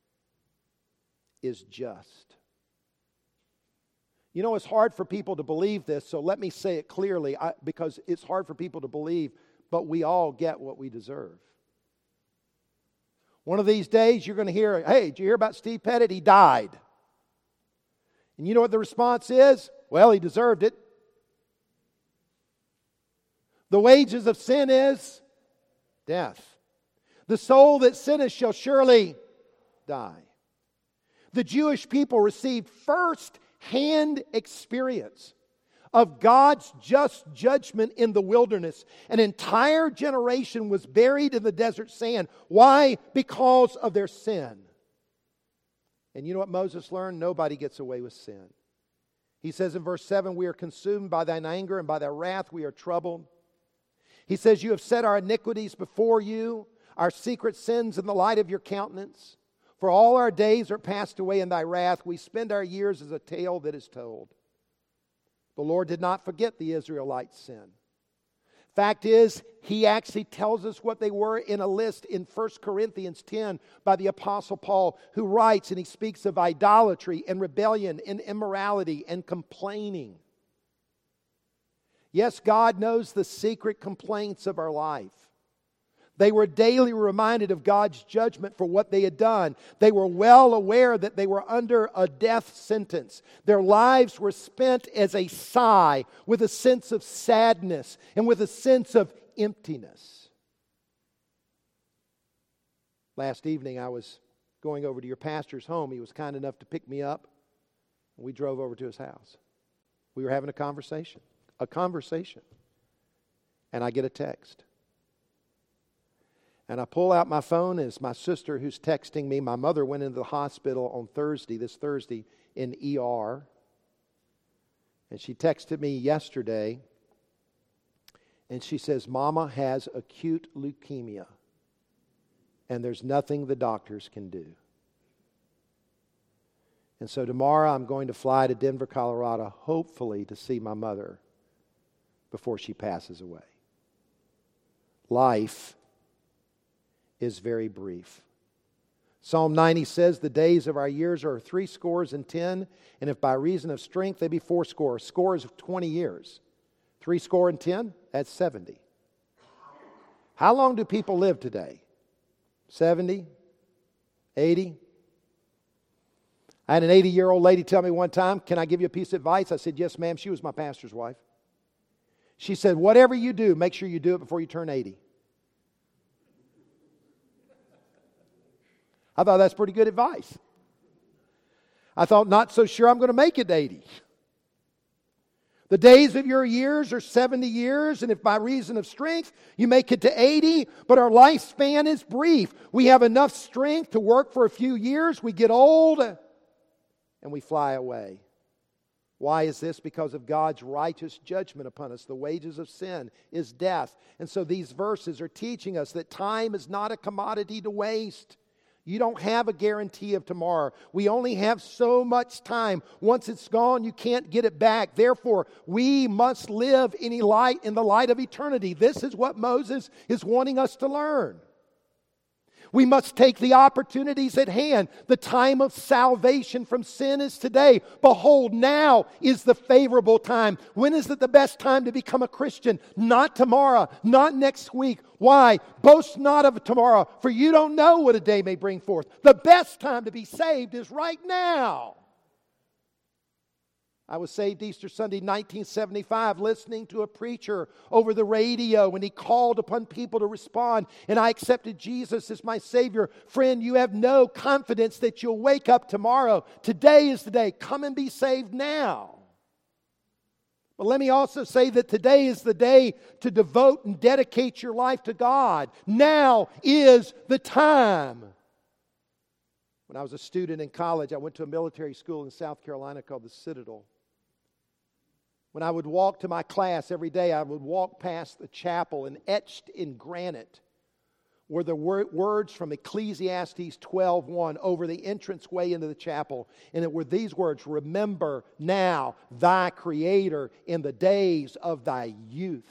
is just. You know, it's hard for people to believe this, so let me say it clearly, because it's hard for people to believe, but we all get what we deserve. One of these days you're going to hear, "Hey, did you hear about Steve Pettit? He died." And you know what the response is? Well, he deserved it. The wages of sin is death. The soul that sinneth shall surely die. The Jewish people received first-hand experience of God's just judgment in the wilderness. An entire generation was buried in the desert sand. Why? Because of their sin. And you know what Moses learned? Nobody gets away with sin. He says in verse 7, we are consumed by thine anger, and by thy wrath we are troubled. He says, you have set our iniquities before you, our secret sins in the light of your countenance. For all our days are passed away in thy wrath. We spend our years as a tale that is told. The Lord did not forget the Israelites' sin. Fact is, He actually tells us what they were in a list in 1 Corinthians 10 by the Apostle Paul, who writes, and he speaks of idolatry and rebellion and immorality and complaining. Yes, God knows the secret complaints of our life. They were daily reminded of God's judgment for what they had done. They were well aware that they were under a death sentence. Their lives were spent as a sigh, with a sense of sadness and with a sense of emptiness. Last evening I was going over to your pastor's home. He was kind enough to pick me up, and we drove over to his house. We were having a conversation. And I get a text. And I pull out my phone, and it's my sister who's texting me. My mother went into the hospital on this Thursday, in ER. And she texted me yesterday, and she says, Mama has acute leukemia, and there's nothing the doctors can do. And so tomorrow I'm going to fly to Denver, Colorado, hopefully to see my mother before she passes away. Life is very brief. Psalm 90 says, the days of our years are 70, and if by reason of strength they be 80. Score is 20 years. 70, that's 70. How long do people live today? 70? 80? I had an 80-year-old lady tell me one time, can I give you a piece of advice? I said, yes, ma'am. She was my pastor's wife. She said, whatever you do, make sure you do it before you turn 80. I thought that's pretty good advice. I thought, not so sure I'm going to make it 80. The days of your years are 70 years, and if by reason of strength you make it to 80, but our lifespan is brief. We have enough strength to work for a few years, we get old, and we fly away. Why is this? Because of God's righteous judgment upon us. The wages of sin is death. And so these verses are teaching us that time is not a commodity to waste. You don't have a guarantee of tomorrow. We only have so much time. Once it's gone, you can't get it back. Therefore, we must live in the light of eternity. This is what Moses is wanting us to learn. We must take the opportunities at hand. The time of salvation from sin is today. Behold, now is the favorable time. When is it the best time to become a Christian? Not tomorrow, not next week. Why? Boast not of tomorrow, for you don't know what a day may bring forth. The best time to be saved is right now. I was saved Easter Sunday 1975 listening to a preacher over the radio when he called upon people to respond, and I accepted Jesus as my Savior. Friend, you have no confidence that you'll wake up tomorrow. Today is the day. Come and be saved now. But let me also say that today is the day to devote and dedicate your life to God. Now is the time. When I was a student in college, I went to a military school in South Carolina called the Citadel. When I would walk to my class every day, I would walk past the chapel, and etched in granite were the words from Ecclesiastes 12:1 over the entranceway into the chapel. And it were these words, remember now thy Creator in the days of thy youth.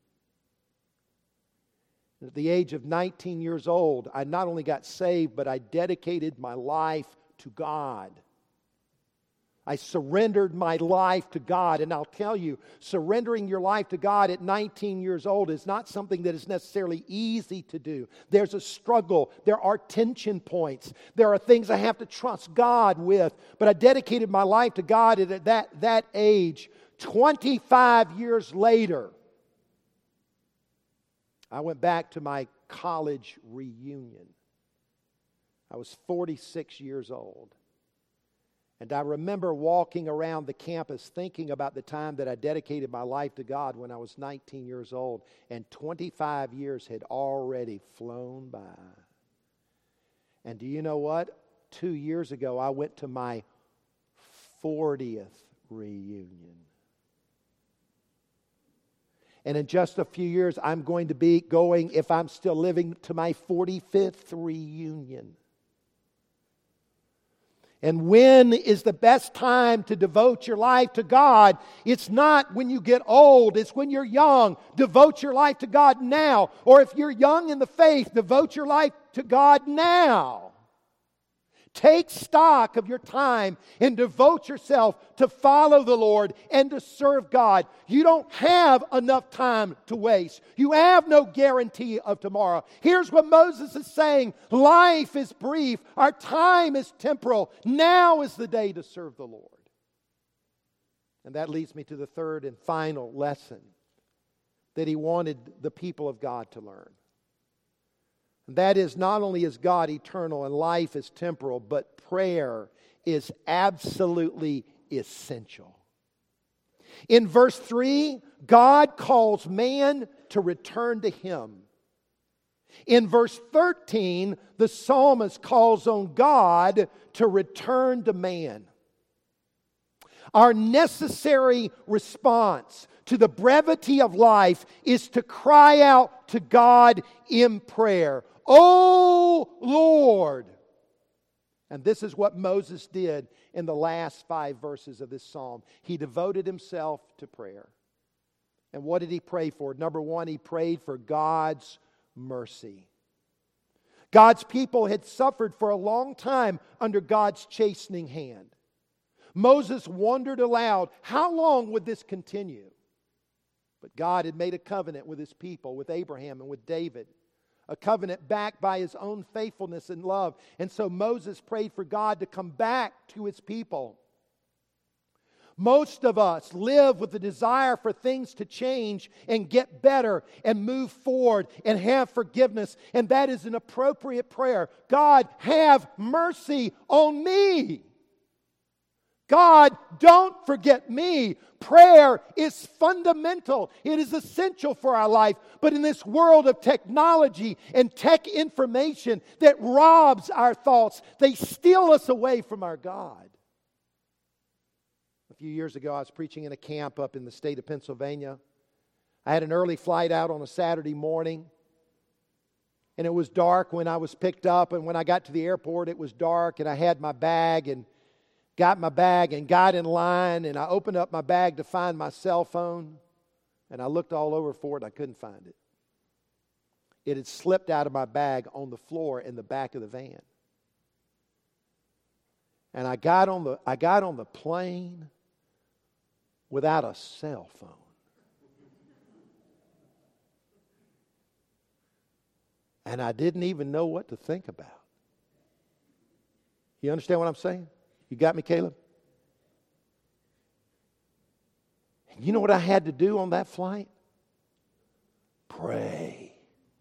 And at the age of 19 years old, I not only got saved, but I dedicated my life to God. I surrendered my life to God. And I'll tell you, surrendering your life to God at 19 years old is not something that is necessarily easy to do. There's a struggle. There are tension points. There are things I have to trust God with. But I dedicated my life to God at that age. 25 years later, I went back to my college reunion. I was 46 years old. And I remember walking around the campus thinking about the time that I dedicated my life to God when I was 19 years old, and 25 years had already flown by. And do you know what? 2 years ago, I went to my 40th reunion. And in just a few years, I'm going to be going, if I'm still living, to my 45th reunion. And when is the best time to devote your life to God? It's not when you get old, it's when you're young. Devote your life to God now. Or if you're young in the faith, devote your life to God now. Take stock of your time and devote yourself to follow the Lord and to serve God. You don't have enough time to waste. You have no guarantee of tomorrow. Here's what Moses is saying. Life is brief. Our time is temporal. Now is the day to serve the Lord. And that leads me to the third and final lesson that he wanted the people of God to learn. That is, not only is God eternal and life is temporal, but prayer is absolutely essential. In verse 3, God calls man to return to Him. In verse 13, the psalmist calls on God to return to man. Our necessary response to the brevity of life is to cry out to God in prayer. Oh Lord! And this is what Moses did in the last 5 verses of this psalm. He devoted himself to prayer. And what did he pray for? Number 1, he prayed for God's mercy. God's people had suffered for a long time under God's chastening hand. Moses wondered aloud, how long would this continue? But God had made a covenant with His people, with Abraham and with David. A covenant backed by His own faithfulness and love. And so Moses prayed for God to come back to His people. Most of us live with the desire for things to change and get better and move forward and have forgiveness. And that is an appropriate prayer. God, have mercy on me. God, don't forget me. Prayer is fundamental. It is essential for our life. But in this world of technology and tech information that robs our thoughts, they steal us away from our God. A few years ago, I was preaching in a camp up in the state of Pennsylvania. I had an early flight out on a Saturday morning. And it was dark when I was picked up. And when I got to the airport, it was dark. And I had my bag and got my bag and got in line, and I opened up my bag to find my cell phone, and I looked all over for it. I couldn't find it. It had slipped out of my bag on the floor in the back of the van. And I got on the plane without a cell phone. And I didn't even know what to think about. You understand what I'm saying? You got me, Caleb? And you know what I had to do on that flight? Pray.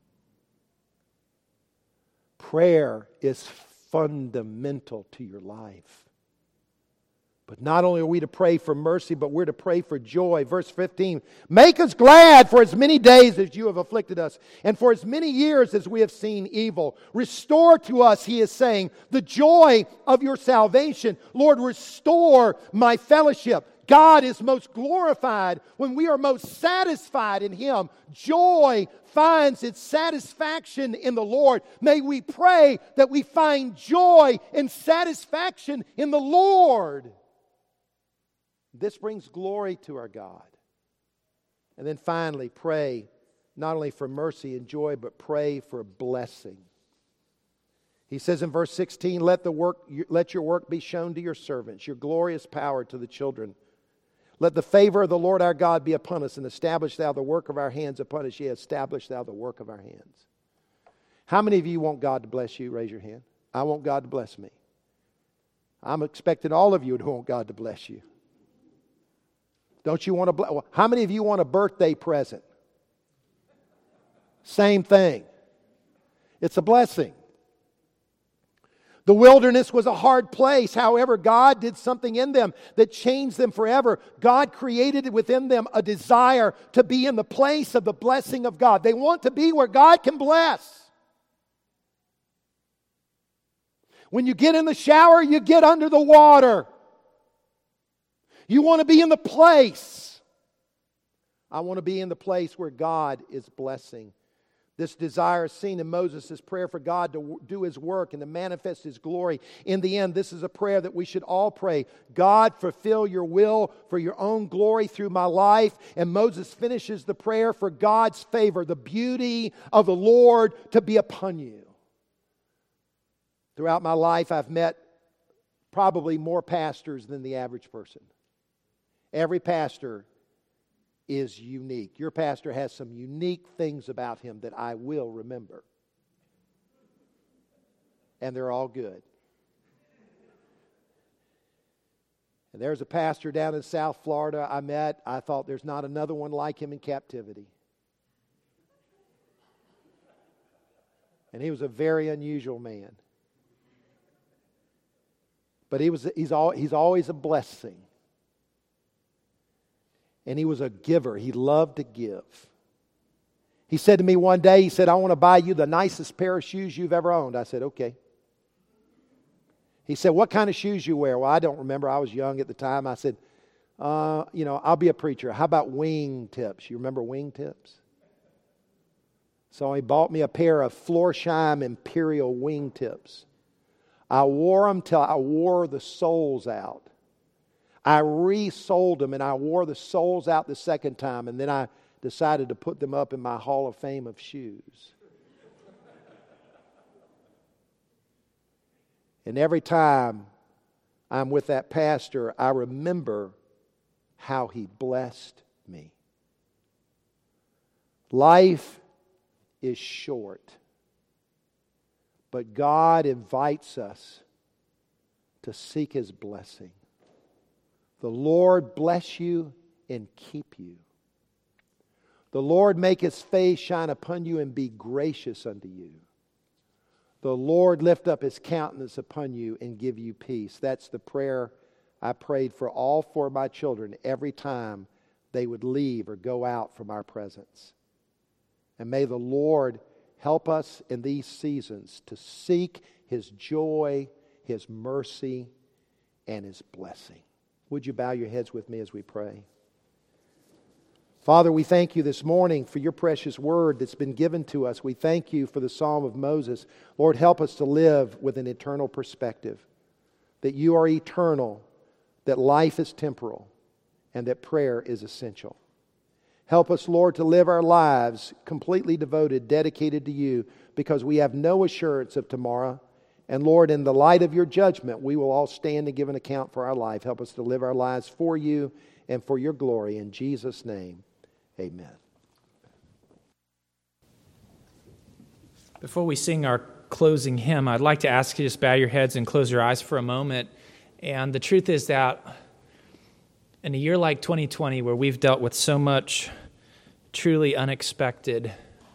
Prayer is fundamental to your life. But not only are we to pray for mercy, but we're to pray for joy. Verse 15, make us glad for as many days as you have afflicted us, and for as many years as we have seen evil. Restore to us, he is saying, the joy of your salvation. Lord, restore my fellowship. God is most glorified when we are most satisfied in Him. Joy finds its satisfaction in the Lord. May we pray that we find joy and satisfaction in the Lord. This brings glory to our God. And then finally, pray not only for mercy and joy, but pray for blessing. He says in verse 16, let your work be shown to your servants, your glorious power to the children. Let the favor of the Lord our God be upon us, and establish thou the work of our hands upon us. Yea, establish thou the work of our hands. How many of you want God to bless you? Raise your hand. I want God to bless me. I'm expecting all of you to want God to bless you. Don't you want to bless? How many of you want a birthday present? Same thing. It's a blessing. The wilderness was a hard place. However, God did something in them that changed them forever. God created within them a desire to be in the place of the blessing of God. They want to be where God can bless. When you get in the shower, you get under the water. You want to be in the place. I want to be in the place where God is blessing. This desire is seen in Moses' prayer for God to do His work and to manifest His glory. In the end, this is a prayer that we should all pray. God, fulfill your will for your own glory through my life. And Moses finishes the prayer for God's favor, the beauty of the Lord to be upon you. Throughout my life, I've met probably more pastors than the average person. Every pastor is unique. Your pastor has some unique things about him that I will remember. And they're all good. And there's a pastor down in South Florida I met. I thought there's not another one like him in captivity. And he was a very unusual man. But he's always a blessing. And he was a giver. He loved to give. He said to me one day, he said, I want to buy you the nicest pair of shoes you've ever owned. I said, okay. He said, what kind of shoes you wear? Well, I don't remember. I was young at the time. I said, I'll be a preacher. How about wing tips? You remember wing tips? So he bought me a pair of Florsheim Imperial wing tips. I wore them till I wore the soles out. I resold them and I wore the soles out the second time, and then I decided to put them up in my Hall of Fame of shoes. And every time I'm with that pastor, I remember how he blessed me. Life is short, but God invites us to seek His blessing. The Lord bless you and keep you. The Lord make His face shine upon you and be gracious unto you. The Lord lift up His countenance upon you and give you peace. That's the prayer I prayed for all four of my children every time they would leave or go out from our presence. And may the Lord help us in these seasons to seek His joy, His mercy, and His blessing. Would you bow your heads with me as we pray? Father, we thank you this morning for your precious word that's been given to us. We thank you for the Psalm of Moses. Lord, help us to live with an eternal perspective, that you are eternal, that life is temporal, and that prayer is essential. Help us, Lord, to live our lives completely devoted, dedicated to you, because we have no assurance of tomorrow. And Lord, in the light of your judgment, we will all stand and give an account for our life. Help us to live our lives for you and for your glory. In Jesus' name, amen. Before we sing our closing hymn, I'd like to ask you to just bow your heads and close your eyes for a moment. And the truth is that in a year like 2020, where we've dealt with so much truly unexpected,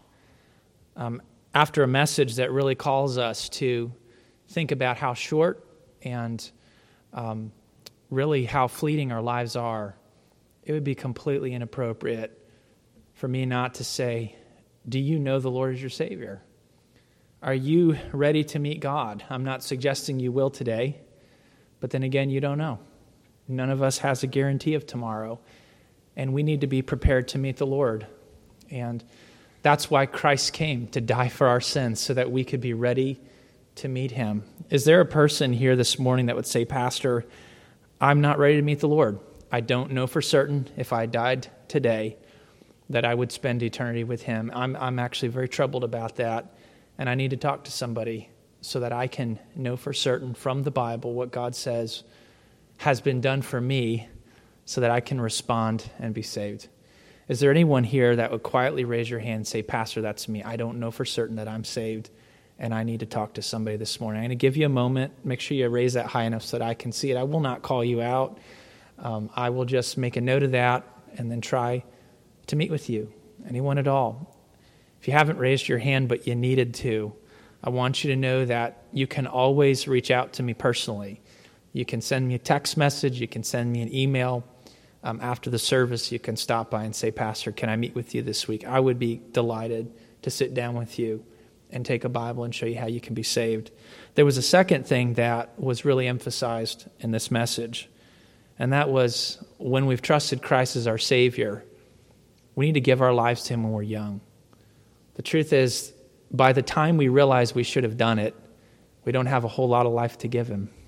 after a message that really calls us to think about how short and really how fleeting our lives are, it would be completely inappropriate for me not to say, do you know the Lord as your Savior? Are you ready to meet God? I'm not suggesting you will today, but then again, you don't know. None of us has a guarantee of tomorrow, and we need to be prepared to meet the Lord. And that's why Christ came, to die for our sins, so that we could be ready to meet Him. Is there a person here this morning that would say, Pastor, I'm not ready to meet the Lord. I don't know for certain if I died today that I would spend eternity with Him. I'm actually very troubled about that, and I need to talk to somebody so that I can know for certain from the Bible what God says has been done for me so that I can respond and be saved. Is there anyone here that would quietly raise your hand and say, Pastor, that's me. I don't know for certain that I'm saved, and I need to talk to somebody this morning. I'm going to give you a moment. Make sure you raise that high enough so that I can see it. I will not call you out. I will just make a note of that and then try to meet with you. Anyone at all? If you haven't raised your hand but you needed to, I want you to know that you can always reach out to me personally. You can send me a text message. You can send me an email. After the service, you can stop by and say, Pastor, can I meet with you this week? I would be delighted to sit down with you and take a Bible and show you how you can be saved. There was a second thing that was really emphasized in this message, and that was when we've trusted Christ as our Savior, we need to give our lives to Him when we're young. The truth is, by the time we realize we should have done it, we don't have a whole lot of life to give Him.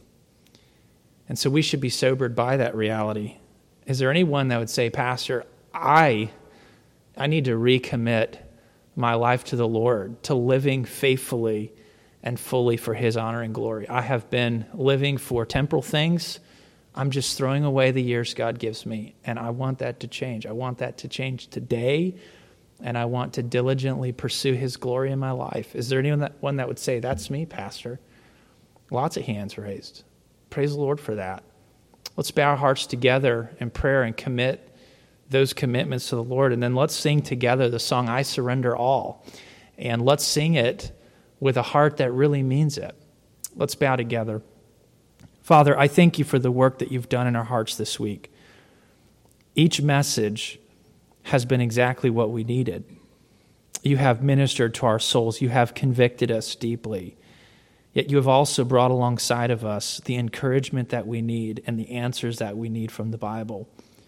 And so we should be sobered by that reality. Is there anyone that would say, Pastor, I need to recommit my life to the Lord, to living faithfully and fully for His honor and glory? I have been living for temporal things. I'm just throwing away the years God gives me, and I want that to change. I want that to change today, and I want to diligently pursue His glory in my life. Is there anyone that would say, that's me, Pastor? Lots of hands raised. Praise the Lord for that. Let's bow our hearts together in prayer and commit those commitments to the Lord. And then let's sing together the song, I Surrender All. And let's sing it with a heart that really means it. Let's bow together. Father, I thank you for the work that you've done in our hearts this week. Each message has been exactly what we needed. You have ministered to our souls. You have convicted us deeply. Yet you have also brought alongside of us the encouragement that we need and the answers that we need from the Bible.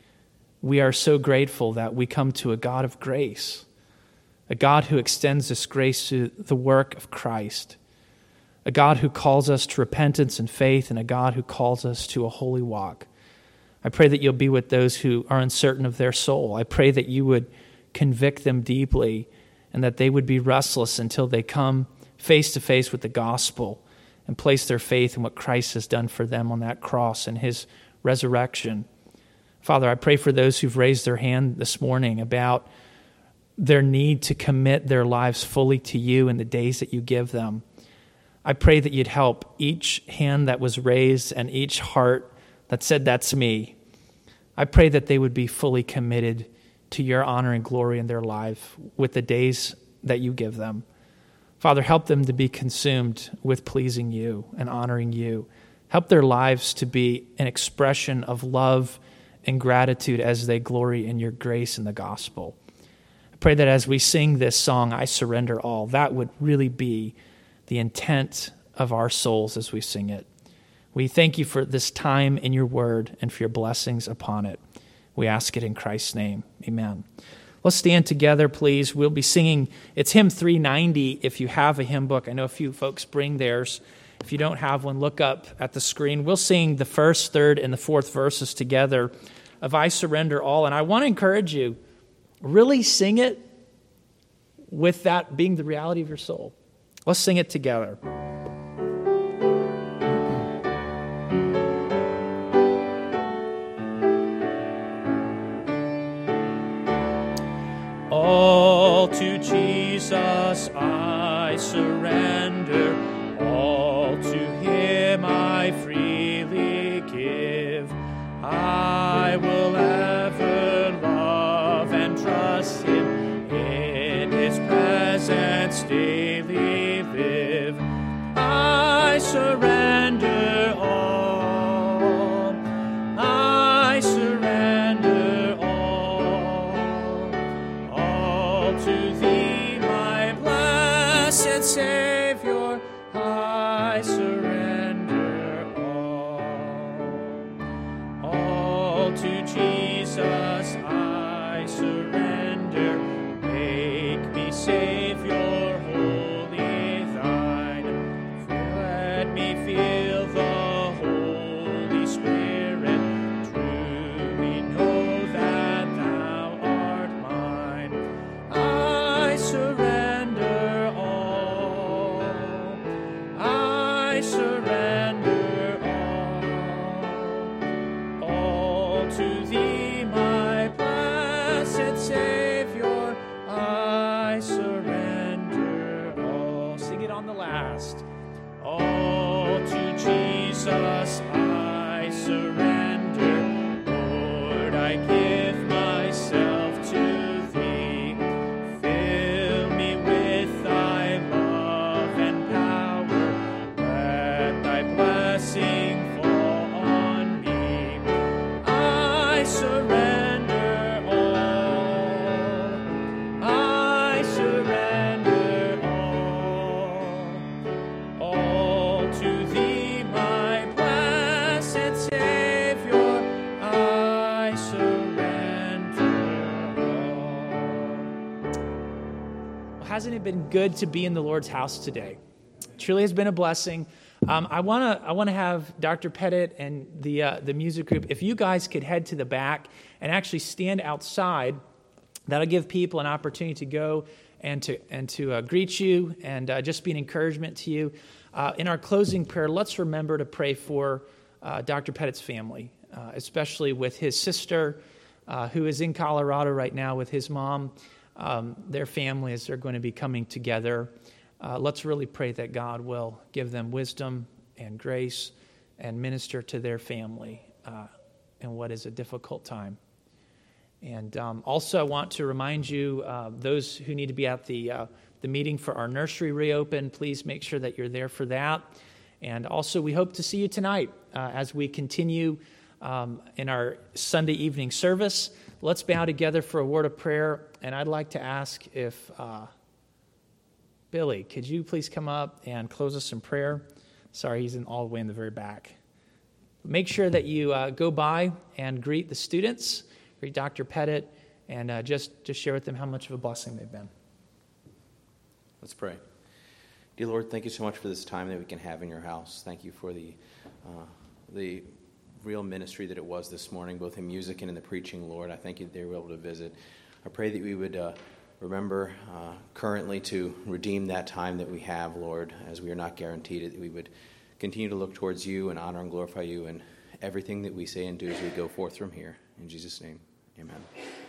We are so grateful that we come to a God of grace, a God who extends this grace to the work of Christ, a God who calls us to repentance and faith, and a God who calls us to a holy walk. I pray that you'll be with those who are uncertain of their soul. I pray that you would convict them deeply and that they would be restless until they come face to face with the gospel and place their faith in what Christ has done for them on that cross and His resurrection. Father, I pray for those who've raised their hand this morning about their need to commit their lives fully to you in the days that you give them. I pray that you'd help each hand that was raised and each heart that said, that's me. I pray that they would be fully committed to your honor and glory in their life with the days that you give them. Father, help them to be consumed with pleasing you and honoring you. Help their lives to be an expression of love and gratitude as they glory in your grace and the gospel. I pray that as we sing this song, I Surrender All, that would really be the intent of our souls as we sing it. We thank you for this time in your word and for your blessings upon it. We ask it in Christ's name. Amen. Let's stand together, please. We'll be singing, it's hymn 390 if you have a hymn book. I know a few folks bring theirs. If you don't have one, look up at the screen. We'll sing the first, third, and the fourth verses together of I Surrender All. And I want to encourage you, really sing it with that being the reality of your soul. Let's sing it together. All to Jesus I surrender, all to Him I freely give. I will ever love and trust Him, in His presence daily live. I surrender all, I surrender all to Thee, my blessed Savior, I surrender all to Jesus I surrender, make me Savior wholly Thine, let me feel the Holy Spirit, truly know that Thou art mine. I surrender all, I surrender all to Thee, my blessed Savior, I surrender all. Sing it on the last. All to Jesus I surrender, Lord, I give myself to Thee. Fill me with Thy love and hasn't it been good to be in the Lord's house today? It truly has been a blessing. I want to have Dr. Pettit and the music group, if you guys could head to the back and actually stand outside. That'll give people an opportunity to go and to greet you and just be an encouragement to you. In our closing prayer, let's remember to pray for Dr. Pettit's family, especially with his sister, who is in Colorado right now with his mom. Their families are going to be coming together. Let's really pray that God will give them wisdom and grace and minister to their family in what is a difficult time. And also I want to remind you, those who need to be at the meeting for our nursery reopen, please make sure that you're there for that. And also we hope to see you tonight as we continue in our Sunday evening service. Let's bow together for a word of prayer. And I'd like to ask if Billy, could you please come up and close us in prayer? Sorry, he's all the way in the very back. Make sure that you go by and greet the students, greet Dr. Pettit, and just share with them how much of a blessing they've been. Let's pray. Dear Lord, thank you so much for this time that we can have in your house. Thank you for the real ministry that it was this morning, both in music and in the preaching, Lord. I thank you that they were able to visit. I pray that we would remember currently to redeem that time that we have, Lord, as we are not guaranteed it. We would continue to look towards you and honor and glorify you in everything that we say and do as we go forth from here. In Jesus' name, amen.